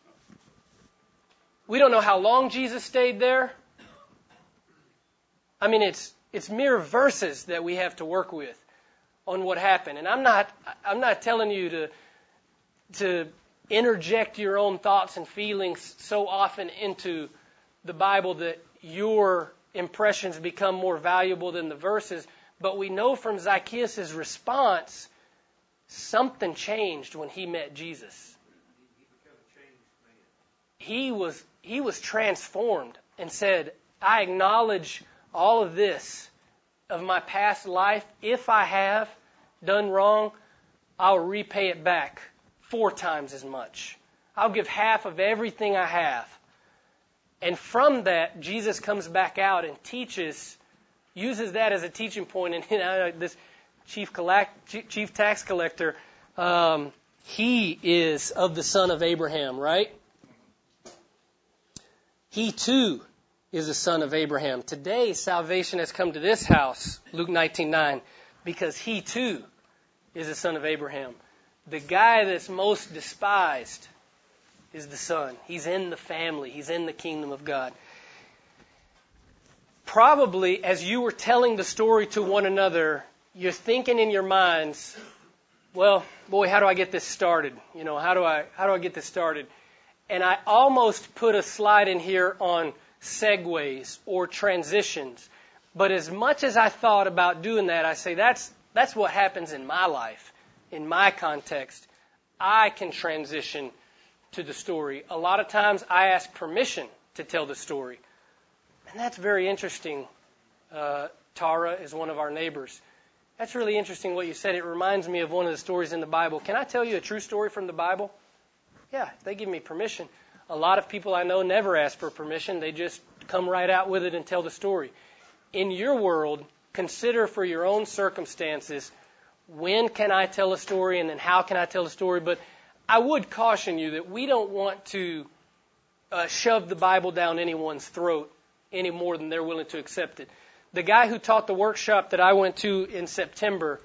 We don't know how long Jesus stayed there. I mean, it's it's mere verses that we have to work with on what happened. And I'm not I'm not telling you to to interject your own thoughts and feelings so often into the Bible that your impressions become more valuable than the verses. But we know from Zacchaeus' response, something changed when he met Jesus. He was he was transformed and said, I acknowledge all of this of my past life. If I have done wrong, I'll repay it back four times as much. I'll give half of everything I have. And from that, Jesus comes back out and teaches, uses that as a teaching point. And you know, this chief, collect, chief tax collector, um, he is of the son of Abraham, right? He too is a son of Abraham. Today, salvation has come to this house, Luke nineteen nine, because he too is a son of Abraham. The guy that's most despised is the son. He's in the family. He's in the kingdom of God. Probably, as you were telling the story to one another, you're thinking in your minds, well, boy, how do I get this started? You know, how do I how do I get this started? And I almost put a slide in here on segues or transitions. But as much as I thought about doing that, I say that's that's what happens in my life, in my context. I can transition to the story. A lot of times I ask permission to tell the story. And that's very interesting. Uh, Tara is one of our neighbors. That's really interesting what you said. It reminds me of one of the stories in the Bible. Can I tell you a true story from the Bible? Yeah, they give me permission. A lot of people I know never ask for permission. They just come right out with it and tell the story. In your world, consider for your own circumstances, when can I tell a story and then how can I tell a story? But I would caution you that we don't want to uh, shove the Bible down anyone's throat any more than they're willing to accept it. The guy who taught the workshop that I went to in September,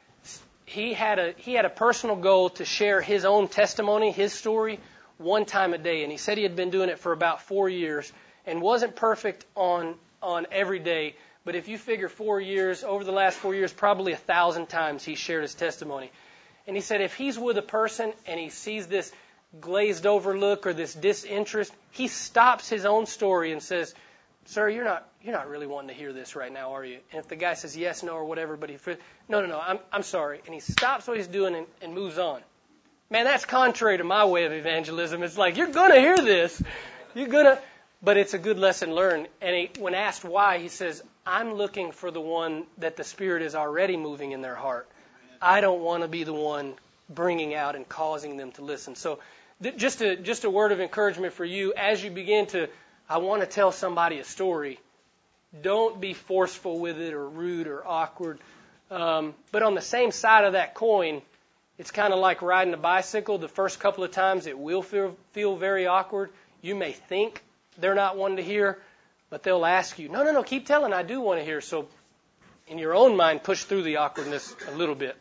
he had a he had a personal goal to share his own testimony, his story, one time a day. And he said he had been doing it for about four years and wasn't perfect on on every day. But if you figure four years, over the last four years, probably a thousand times he shared his testimony. And he said if he's with a person and he sees this glazed over look or this disinterest, he stops his own story and says, "Sir, you're not you're not really wanting to hear this right now, are you?" And if the guy says yes, no, or whatever, but he no, no, no, I'm I'm sorry, and he stops what he's doing and, and moves on. Man, that's contrary to my way of evangelism. It's like you're gonna hear this, you're gonna, but it's a good lesson learned. And he, when asked why, he says, "I'm looking for the one that the Spirit is already moving in their heart. I don't want to be the one bringing out and causing them to listen." So, th- just a just a word of encouragement for you as you begin to. I want to tell somebody a story. Don't be forceful with it or rude or awkward. Um, but on the same side of that coin, it's kind of like riding a bicycle. The first couple of times it will feel, feel very awkward. You may think they're not wanting to hear, but they'll ask you, no, no, no, keep telling, I do want to hear. So in your own mind, push through the awkwardness a little bit.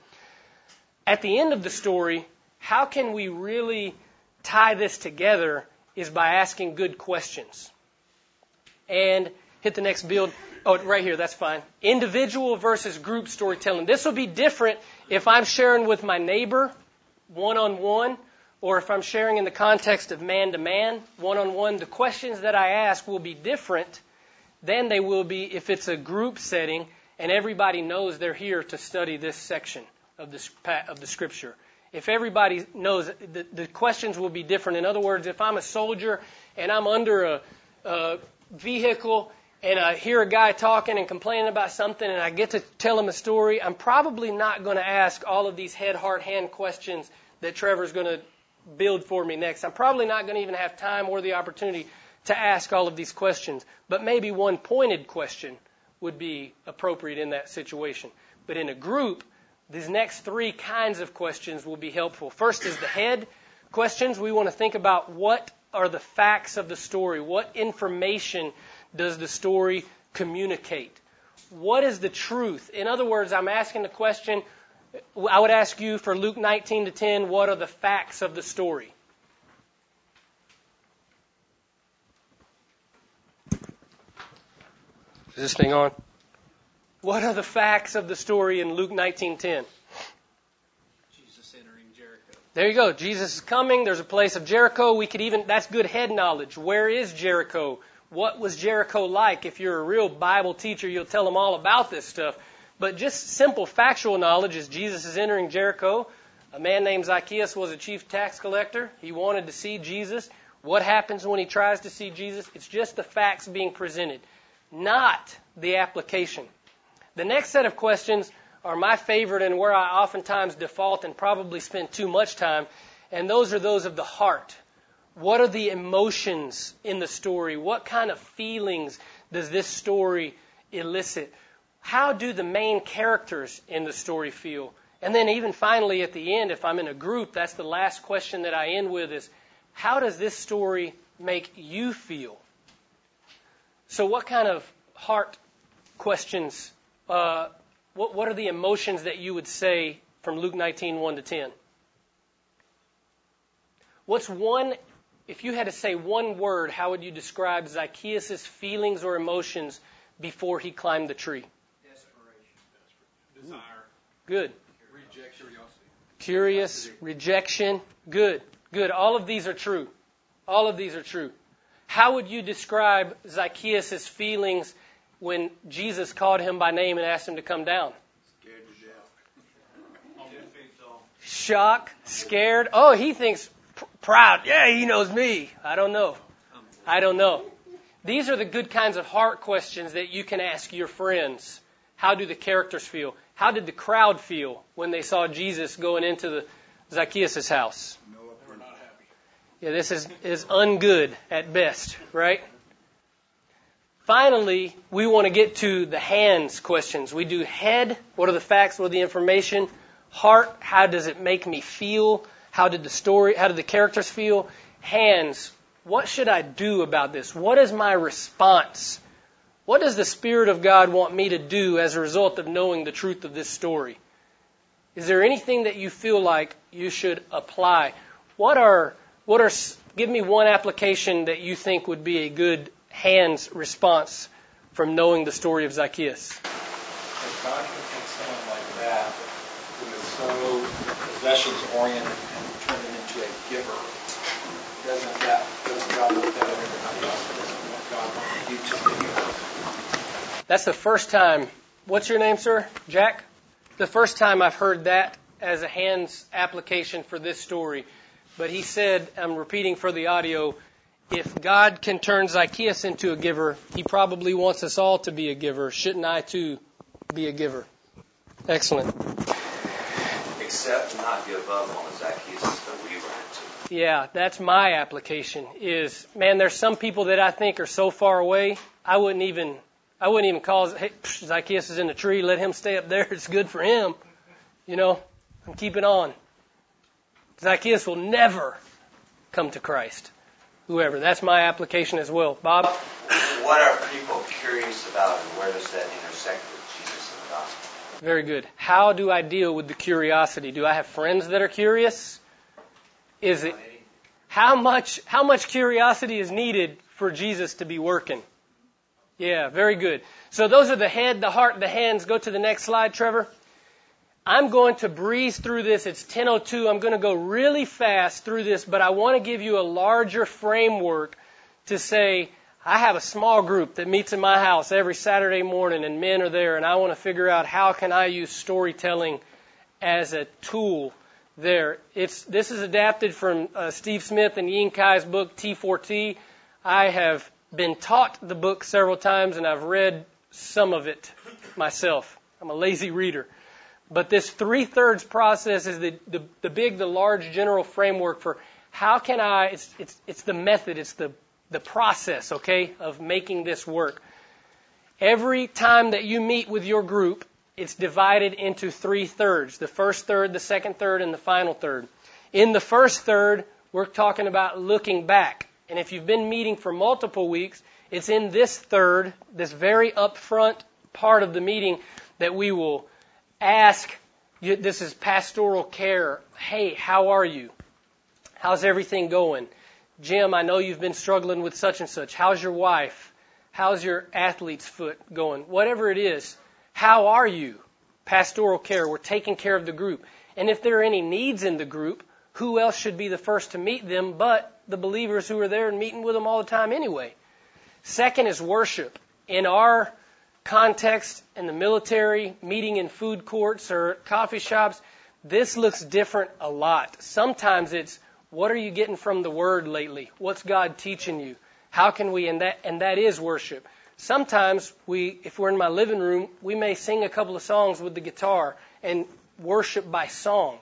At the end of the story, how can we really tie this together is by asking good questions. And hit the next build. Oh, right here, that's fine. Individual versus group storytelling. This will be different if I'm sharing with my neighbor one-on-one or if I'm sharing in the context of man-to-man, one-on-one. The questions that I ask will be different than they will be if it's a group setting and everybody knows they're here to study this section of the, of the Scripture. If everybody knows, the, the questions will be different. In other words, if I'm a soldier and I'm under a, a vehicle and I hear a guy talking and complaining about something and I get to tell him a story, I'm probably not going to ask all of these head, heart, hand questions that Trevor's going to build for me next. I'm probably not going to even have time or the opportunity to ask all of these questions. But maybe one pointed question would be appropriate in that situation. But in a group, these next three kinds of questions will be helpful. First is the head questions. We want to think about what are the facts of the story. What information does the story communicate? What is the truth? In other words, I'm asking the question, I would ask you for Luke nineteen to ten, what are the facts of the story? Is this thing on? What are the facts of the story in Luke nineteen ten? Jesus entering Jericho. There you go. Jesus is coming. There's a place of Jericho. We could even, that's good head knowledge. Where is Jericho? What was Jericho like? If you're a real Bible teacher, you'll tell them all about this stuff. But just simple factual knowledge is Jesus is entering Jericho. A man named Zacchaeus was a chief tax collector. He wanted to see Jesus. What happens when he tries to see Jesus? It's just the facts being presented, not the application. The next set of questions are my favorite and where I oftentimes default and probably spend too much time, and those are those of the heart. What are the emotions in the story? What kind of feelings does this story elicit? How do the main characters in the story feel? And then even finally at the end, if I'm in a group, that's the last question that I end with is, how does this story make you feel? So what kind of heart questions, uh, what, what are the emotions that you would say from Luke nineteen, one to ten? What's one, if you had to say one word, how would you describe Zacchaeus' feelings or emotions before he climbed the tree? Desperation. Desire. Good. Rejection. curious, rejection. Good, good. All of these are true. All of these are true. How would you describe Zacchaeus' feelings when Jesus called him by name and asked him to come down? Scared to death. Shock, scared. Oh, he thinks pr- proud. Yeah, he knows me. I don't know. I don't know. These are the good kinds of heart questions that you can ask your friends. How do the characters feel? How did the crowd feel when they saw Jesus going into the Zacchaeus' house? No, we're not happy. Yeah, this is, is ungood at best, right? Finally, we want to get to the hands questions. We do head, what are the facts, what are the information? Heart, how does it make me feel? How did the story, how did the characters feel? Hands, what should I do about this? What is my response? What does the Spirit of God want me to do as a result of knowing the truth of this story? Is there anything that you feel like you should apply? What are, what are, give me one application that you think would be a good hands response from knowing the story of Zacchaeus. If God can take someone like that who is so possessions oriented and turn him into a giver, doesn't that doesn't God look at everybody else? Doesn't what God wants you to do? That's the first time. What's your name, sir? Jack? The first time I've heard that as a hands application for this story. But he said, I'm repeating for the audio, if God can turn Zacchaeus into a giver, he probably wants us all to be a giver. Shouldn't I, too, be a giver? Excellent. Accept and not give up on the Zacchaeus that we ran into. Yeah, that's my application is, man, there's some people that I think are so far away, I wouldn't even, I wouldn't even call, hey, psh, Zacchaeus is in the tree, let him stay up there, it's good for him. You know, I'm keeping on. Zacchaeus will never come to Christ. Whoever. That's my application as well. Bob? What are people curious about and where does that intersect with Jesus and the gospel? Very good. How do I deal with the curiosity? Do I have friends that are curious? Is it how much how much curiosity is needed for Jesus to be working? Yeah, very good. So those are the head, the heart, the hands. Go to the next slide, Trevor. I'm going to breeze through this. It's ten oh two. I'm going to go really fast through this, but I want to give you a larger framework to say, I have a small group that meets in my house every Saturday morning, and men are there, and I want to figure out how can I use storytelling as a tool there. It's This is adapted from uh, Steve Smith and Yin Kai's book, T four T. I have been taught the book several times, and I've read some of it myself. I'm a lazy reader. But this three-thirds process is the, the, the big, the large general framework for how can I, it's, it's, it's the method, it's the, the process, okay, of making this work. Every time that you meet with your group, it's divided into three thirds, the first third, the second third, and the final third. In the first third, we're talking about looking back. And if you've been meeting for multiple weeks, it's in this third, this very upfront part of the meeting that we will ask, this is pastoral care. Hey, how are you? How's everything going? Jim, I know you've been struggling with such and such. How's your wife? How's your athlete's foot going? Whatever it is, how are you? Pastoral care. We're taking care of the group. And if there are any needs in the group, who else should be the first to meet them but the believers who are there and meeting with them all the time anyway? Second is worship. In our context in the military, meeting in food courts or coffee shops, this looks different a lot. Sometimes it's, what are you getting from the Word lately? What's God teaching you? How can we, and that, and that is worship. Sometimes we, if we're in my living room, we may sing a couple of songs with the guitar and worship by song.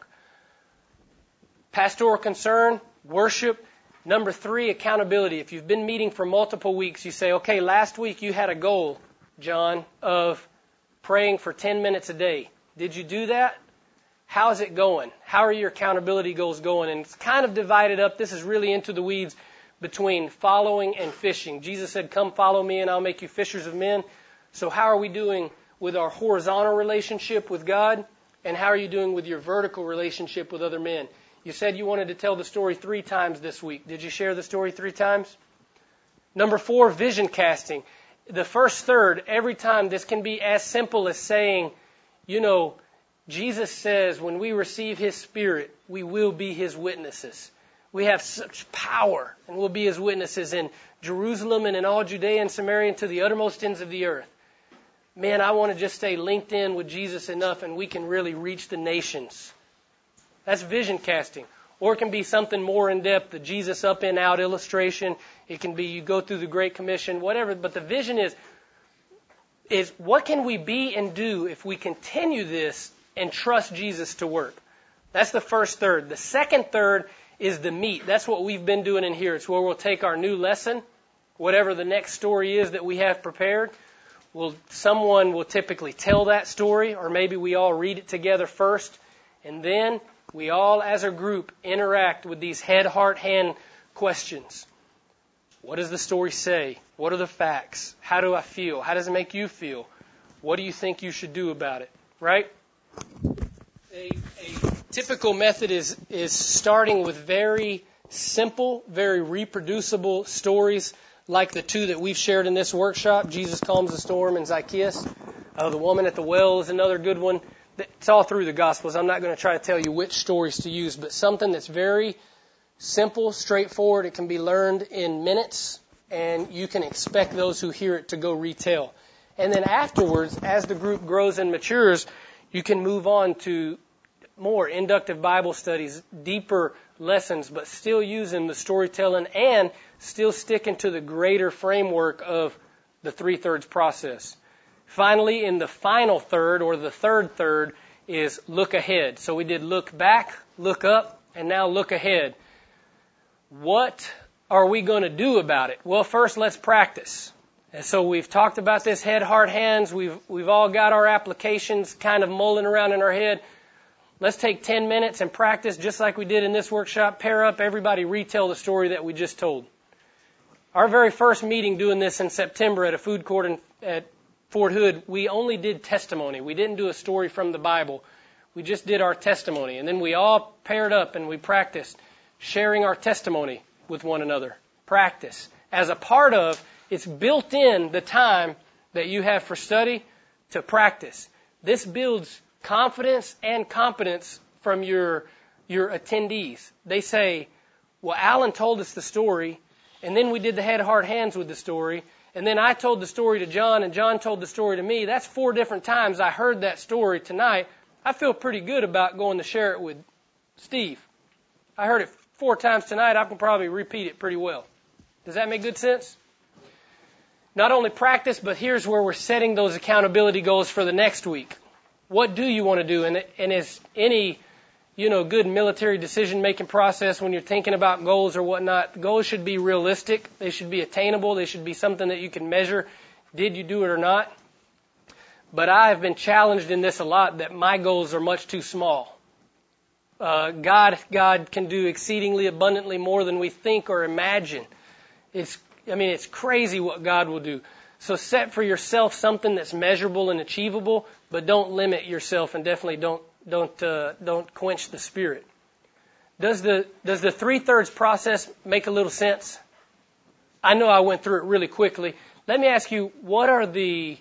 Pastoral concern, worship. Number three, accountability. If you've been meeting for multiple weeks, you say, okay, last week you had a goal, John, of praying for ten minutes a day. Did you do that? How's it going? How are your accountability goals going? And it's kind of divided up. This is really into the weeds between following and fishing. Jesus said, come follow me and I'll make you fishers of men. So how are we doing with our horizontal relationship with God? And how are you doing with your vertical relationship with other men? You said you wanted to tell the story three times this week. Did you share the story three times? Number four, vision casting. The first third, every time, this can be as simple as saying, you know, Jesus says when we receive His Spirit, we will be His witnesses. We have such power, and we'll be His witnesses in Jerusalem and in all Judea and Samaria and to the uttermost ends of the earth. Man, I want to just stay linked in with Jesus enough, and we can really reach the nations. That's vision casting. Or it can be something more in depth, the Jesus up and out illustration. It can be you go through the Great Commission, whatever. But the vision is, is what can we be and do if we continue this and trust Jesus to work? That's the first third. The second third is the meat. That's what we've been doing in here. It's where we'll take our new lesson, whatever the next story is that we have prepared. We'll, someone will typically tell that story, or maybe we all read it together first, and then we all, as a group, interact with these head, heart, hand questions. What does the story say? What are the facts? How do I feel? How does it make you feel? What do you think you should do about it? Right? A, a typical method is, is starting with very simple, very reproducible stories like the two that we've shared in this workshop. Jesus calms the storm and Zacchaeus. Uh, the woman at the well is another good one. It's all through the Gospels. I'm not going to try to tell you which stories to use, but something that's very simple, straightforward. It can be learned in minutes, and you can expect those who hear it to go retell. And then afterwards, as the group grows and matures, you can move on to more inductive Bible studies, deeper lessons, but still using the storytelling and still sticking to the greater framework of the three-thirds process. Finally, in the final third, or the third third, is look ahead. So we did look back, look up, and now look ahead. What are we going to do about it? Well, first, let's practice. And so we've talked about this head, heart, hands. We've we've all got our applications kind of mulling around in our head. Let's take ten minutes and practice just like we did in this workshop. Pair up, everybody retell the story that we just told. Our very first meeting doing this in September at a food court in, at Fort Hood, we only did testimony. We didn't do a story from the Bible. We just did our testimony. And then we all paired up and we practiced sharing our testimony with one another. Practice. As a part of, it's built in the time that you have for study to practice. This builds confidence and competence from your, your attendees. They say, well, Alan told us the story, and then we did the head, heart, hands with the story, and then I told the story to John, and John told the story to me. That's four different times I heard that story tonight. I feel pretty good about going to share it with Steve. I heard it four times tonight. I can probably repeat it pretty well. Does that make good sense? Not only practice, but here's where we're setting those accountability goals for the next week. What do you want to do? And, and as any, you know, good military decision-making process, when you're thinking about goals or whatnot, goals should be realistic. They should be attainable. They should be something that you can measure. Did you do it or not? But I've been challenged in this a lot that my goals are much too small. Uh, God, God can do exceedingly abundantly more than we think or imagine. It's, I mean, it's crazy what God will do. So set for yourself something that's measurable and achievable, but don't limit yourself, and definitely don't don't uh, don't quench the spirit. Does the does the three-thirds process make a little sense? I know I went through it really quickly. Let me ask you, what are the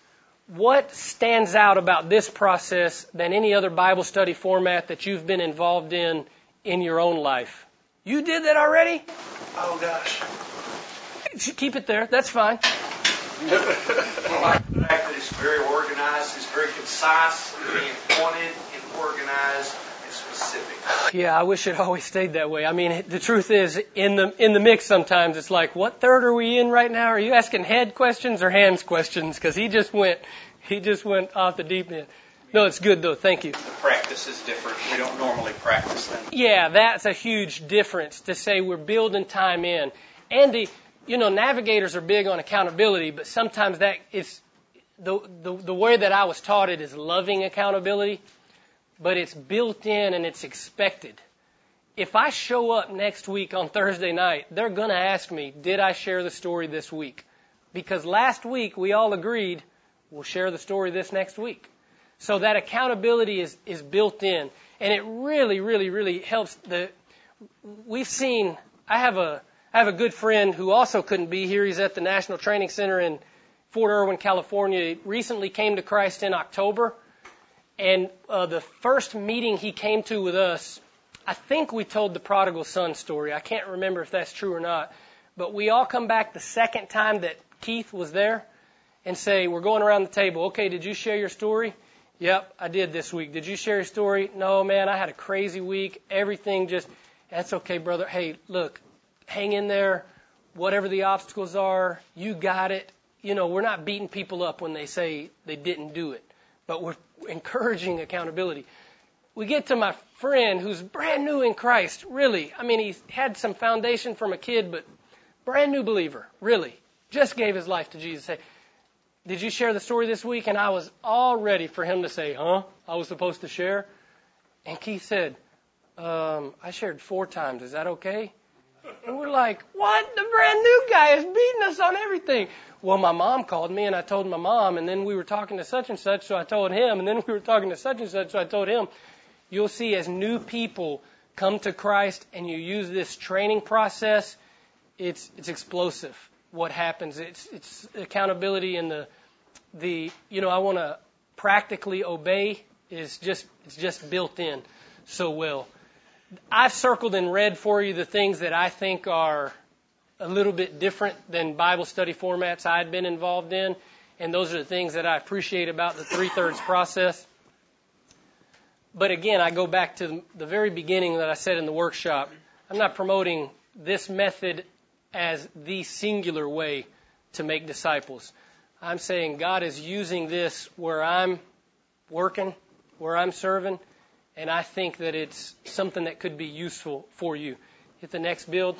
what stands out about this process than any other Bible study format that you've been involved in in your own life? You did that already? Oh gosh. Keep it there. That's fine. I like the fact that it's very organized, it's very concise, being pointed and organized and specific. Yeah, I wish it always stayed that way. I mean, the truth is, in the in the mix sometimes it's like, what third are we in right now? Are you asking head questions or hands questions? Because he just went, he just went off the deep end. No, it's good though. Thank you. The practice is different. We don't normally practice them. Yeah, that's a huge difference to say we're building time in. Andy, you know, navigators are big on accountability, but sometimes that is the, the the way that I was taught it is loving accountability, but it's built in and it's expected. If I show up next week on Thursday night, they're going to ask me, did I share the story this week? Because last week we all agreed we'll share the story this next week. So that accountability is, is built in, and it really, really, really helps. The we've seen. I have a I have a good friend who also couldn't be here. He's at the National Training Center in Fort Irwin, California. He recently came to Christ in October. And uh, the first meeting he came to with us, I think we told the prodigal son story. I can't remember if that's true or not. But we all come back the second time that Keith was there and say, we're going around the table. Okay, did you share your story? Yep, I did this week. Did you share your story? No, man, I had a crazy week. Everything just, that's okay, brother. Hey, look, hang in there. Whatever the obstacles are, you got it. You know, we're not beating people up when they say they didn't do it, but we're encouraging accountability. We get to my friend who's brand new in Christ, really. I mean, he's had some foundation from a kid, but brand new believer, really. Just gave his life to Jesus. Say, did you share the story this week? And I was all ready for him to say, huh? I was supposed to share? And Keith said, um, I shared four times. Is that okay? And we're like, what? The brand new guy is beating us on everything. Well, my mom called me, and I told my mom, and then we were talking to such and such, so I told him, and then we were talking to such and such, so I told him. You'll see as new people come to Christ and you use this training process, it's it's explosive. What happens? It's it's accountability and the the you know I want to practically obey is just it's just built in so well. I've circled in red for you the things that I think are a little bit different than Bible study formats I'd been involved in, and those are the things that I appreciate about the three-thirds process. But again, I go back to the very beginning that I said in the workshop. I'm not promoting this method as the singular way to make disciples. I'm saying God is using this where I'm working, where I'm serving, and I think that it's something that could be useful for you. Hit the next build.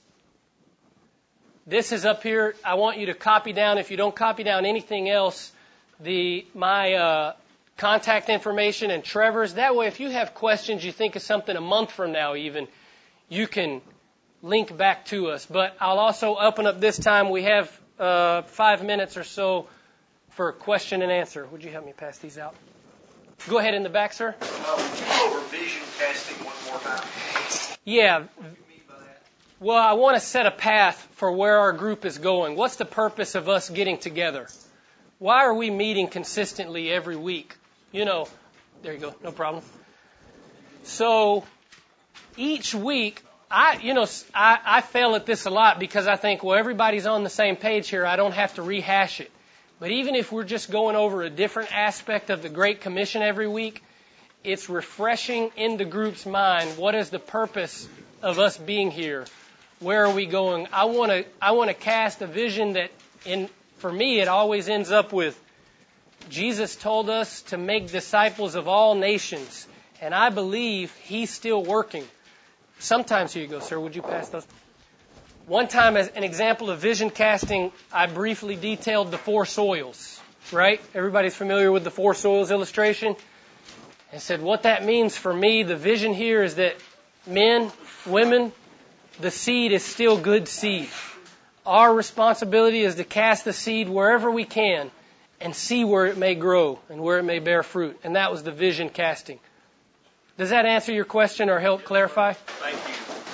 This is up here. I want you to copy down, if you don't copy down anything else, the my uh, contact information and Trevor's. That way, if you have questions, you think of something a month from now even, you can link back to us. But I'll also open up this time. We have uh, five minutes or so for question and answer. Would you help me pass these out? Go ahead in the back, sir. Uh, would you go over vision casting one more time? Yeah. Well, I want to set a path for where our group is going. What's the purpose of us getting together? Why are we meeting consistently every week? You know, there you go, no problem. So each week, I, you know, I, I fail at this a lot because I think, well, everybody's on the same page here. I don't have to rehash it. But even if we're just going over a different aspect of the Great Commission every week, it's refreshing in the group's mind. What is the purpose of us being here? Where are we going? I want to, I want to cast a vision that, in, for me, it always ends up with Jesus told us to make disciples of all nations, and I believe He's still working. Sometimes, here you go, sir. Would you pass those? One time, as an example of vision casting, I briefly detailed the four soils, right? Everybody's familiar with the four soils illustration? And said what that means for me, the vision here is that men, women, the seed is still good seed. Our responsibility is to cast the seed wherever we can and see where it may grow and where it may bear fruit. And that was the vision casting. Does that answer your question or help clarify? Thank you.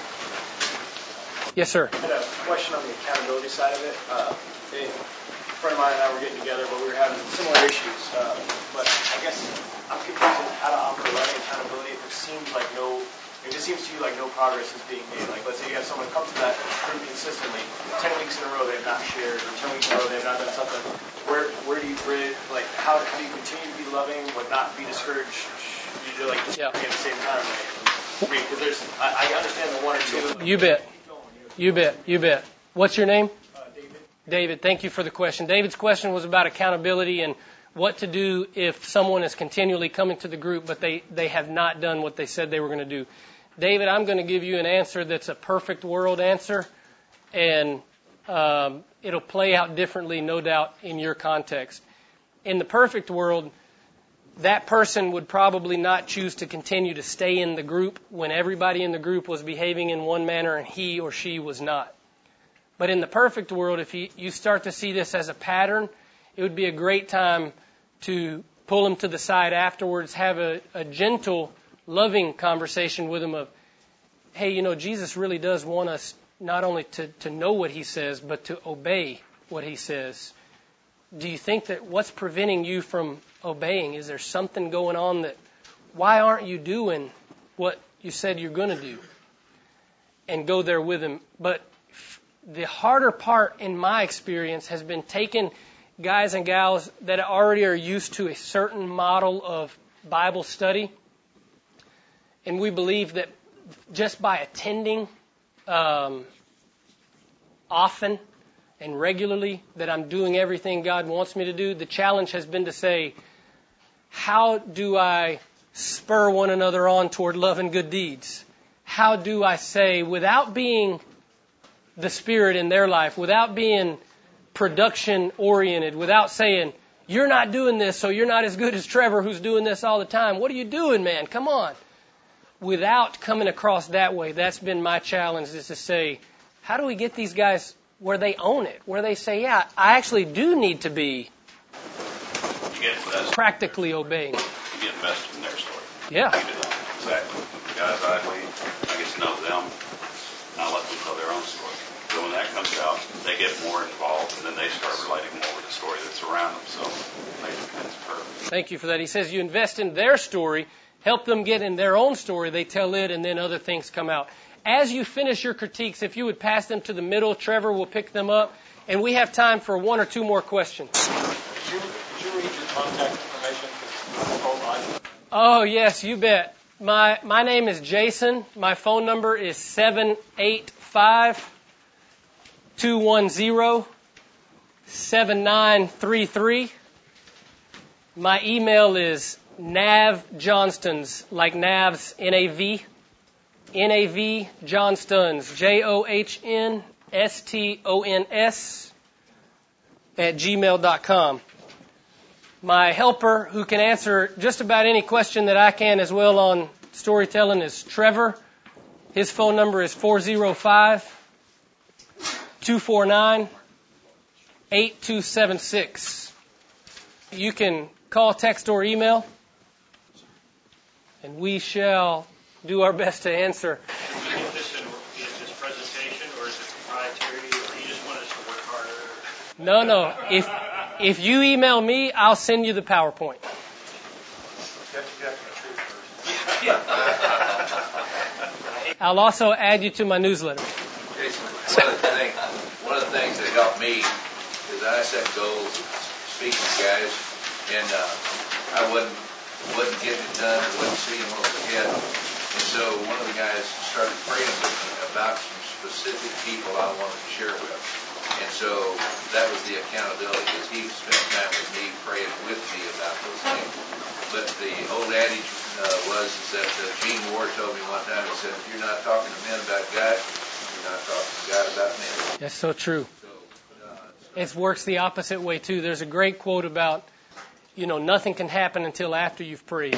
Yes, sir. I had a question on the accountability side of it. Uh, a friend of mine and I were getting together, but we were having similar issues. Uh, but I guess I'm confused on how to operate running accountability if it seems like no, it just seems to you like no progress is being made. Like, let's say you have someone come to that group consistently, ten weeks in a row they have not shared, or ten weeks in a row they have not done something. Where where do you bridge? Like, how, how do you continue to be loving but not be discouraged? You do like this yeah. at the same time, right? Because there's, I, I understand the one or two. You bet. You bet. You bet. What's your name? Uh, David. David, thank you for the question. David's question was about accountability and what to do if someone is continually coming to the group, but they, they have not done what they said they were going to do. David, I'm going to give you an answer that's a perfect world answer, and um, it'll play out differently, no doubt, in your context. In the perfect world, that person would probably not choose to continue to stay in the group when everybody in the group was behaving in one manner and he or she was not. But in the perfect world, if you, you start to see this as a pattern, it would be a great time to pull them to the side afterwards, have a, a gentle, loving conversation with them of, hey, you know, Jesus really does want us not only to, to know what He says, but to obey what He says. do you think that what's preventing you from obeying? Is there something going on that, why aren't you doing what you said you're going to do? And go there with him. But the harder part in my experience has been taking guys and gals that already are used to a certain model of Bible study. And we believe that just by attending um, often and regularly that I'm doing everything God wants me to do. The challenge has been to say, how do I spur one another on toward love and good deeds? How do I say, without being the Spirit in their life, without being production-oriented, without saying, you're not doing this, so you're not as good as Trevor who's doing this all the time. What are you doing, man? Come on. Without coming across that way, that's been my challenge, is to say, how do we get these guys where they own it, where they say, yeah, I actually do need to be you get practically obeying. You get invested in their story. Yeah. You do that. Exactly. The guys I lead, I get to know them, and I let them tell their own story. So when that comes out, they get more involved, and then they start relating more with the story that's around them. So that's perfect. Thank you for that. He says you invest in their story, help them get in their own story, they tell it, and then other things come out. As you finish your critiques, if you would pass them to the middle, Trevor will pick them up, and we have time for one or two more questions. Could you, could you read your contact information? Oh, yes, you bet. My my name is Jason. My phone number is seven eight five, two one zero, seven nine three three. My email is navjohnstons, like Navs, N A V, N A V Johnstons, J O H N S T O N S, at gmail dot com. My helper, who can answer just about any question that I can as well on storytelling, is Trevor. His phone number is four oh five, two four nine, eight two seven six. You can call, text, or email, and we shall do our best to answer. Is this, in, is this presentation, or is it proprietary, or you just want us to work harder? No, no. If if you email me, I'll send you the PowerPoint. I'll also add you to my newsletter. Jason, one of the things, one of the things that helped me is I set goals, speaking to guys, and uh, I wouldn't wouldn't get it done, or wouldn't see them over ahead. And so one of the guys started praying with me about some specific people I wanted to share with. And so that was the accountability, because he spent time with me praying with me about those things. But the old adage uh, was is that uh, Gene Ward told me one time, he said, if you're not talking to men about God, you're not talking to God about men. That's so true. It works the opposite way, too. There's a great quote about, you know, nothing can happen until after you've prayed. I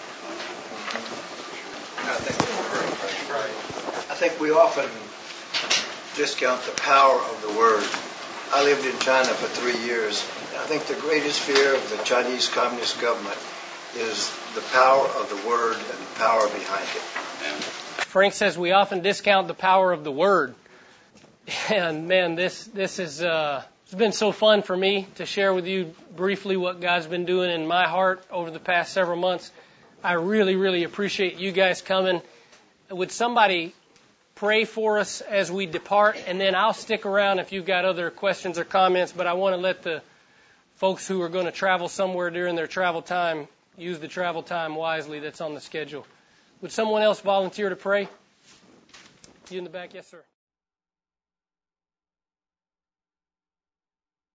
think we often discount the power of the Word. I lived in China for three years. I think the greatest fear of the Chinese Communist government is the power of the Word and the power behind it. Frank says we often discount the power of the Word. And, man, this this is uh, it's been so fun for me to share with you briefly what God's been doing in my heart over the past several months. I really, really appreciate you guys coming. Would somebody pray for us as we depart, and then I'll stick around if you've got other questions or comments, but I want to let the folks who are going to travel somewhere during their travel time use the travel time wisely that's on the schedule. Would someone else volunteer to pray? You in the back? Yes, sir.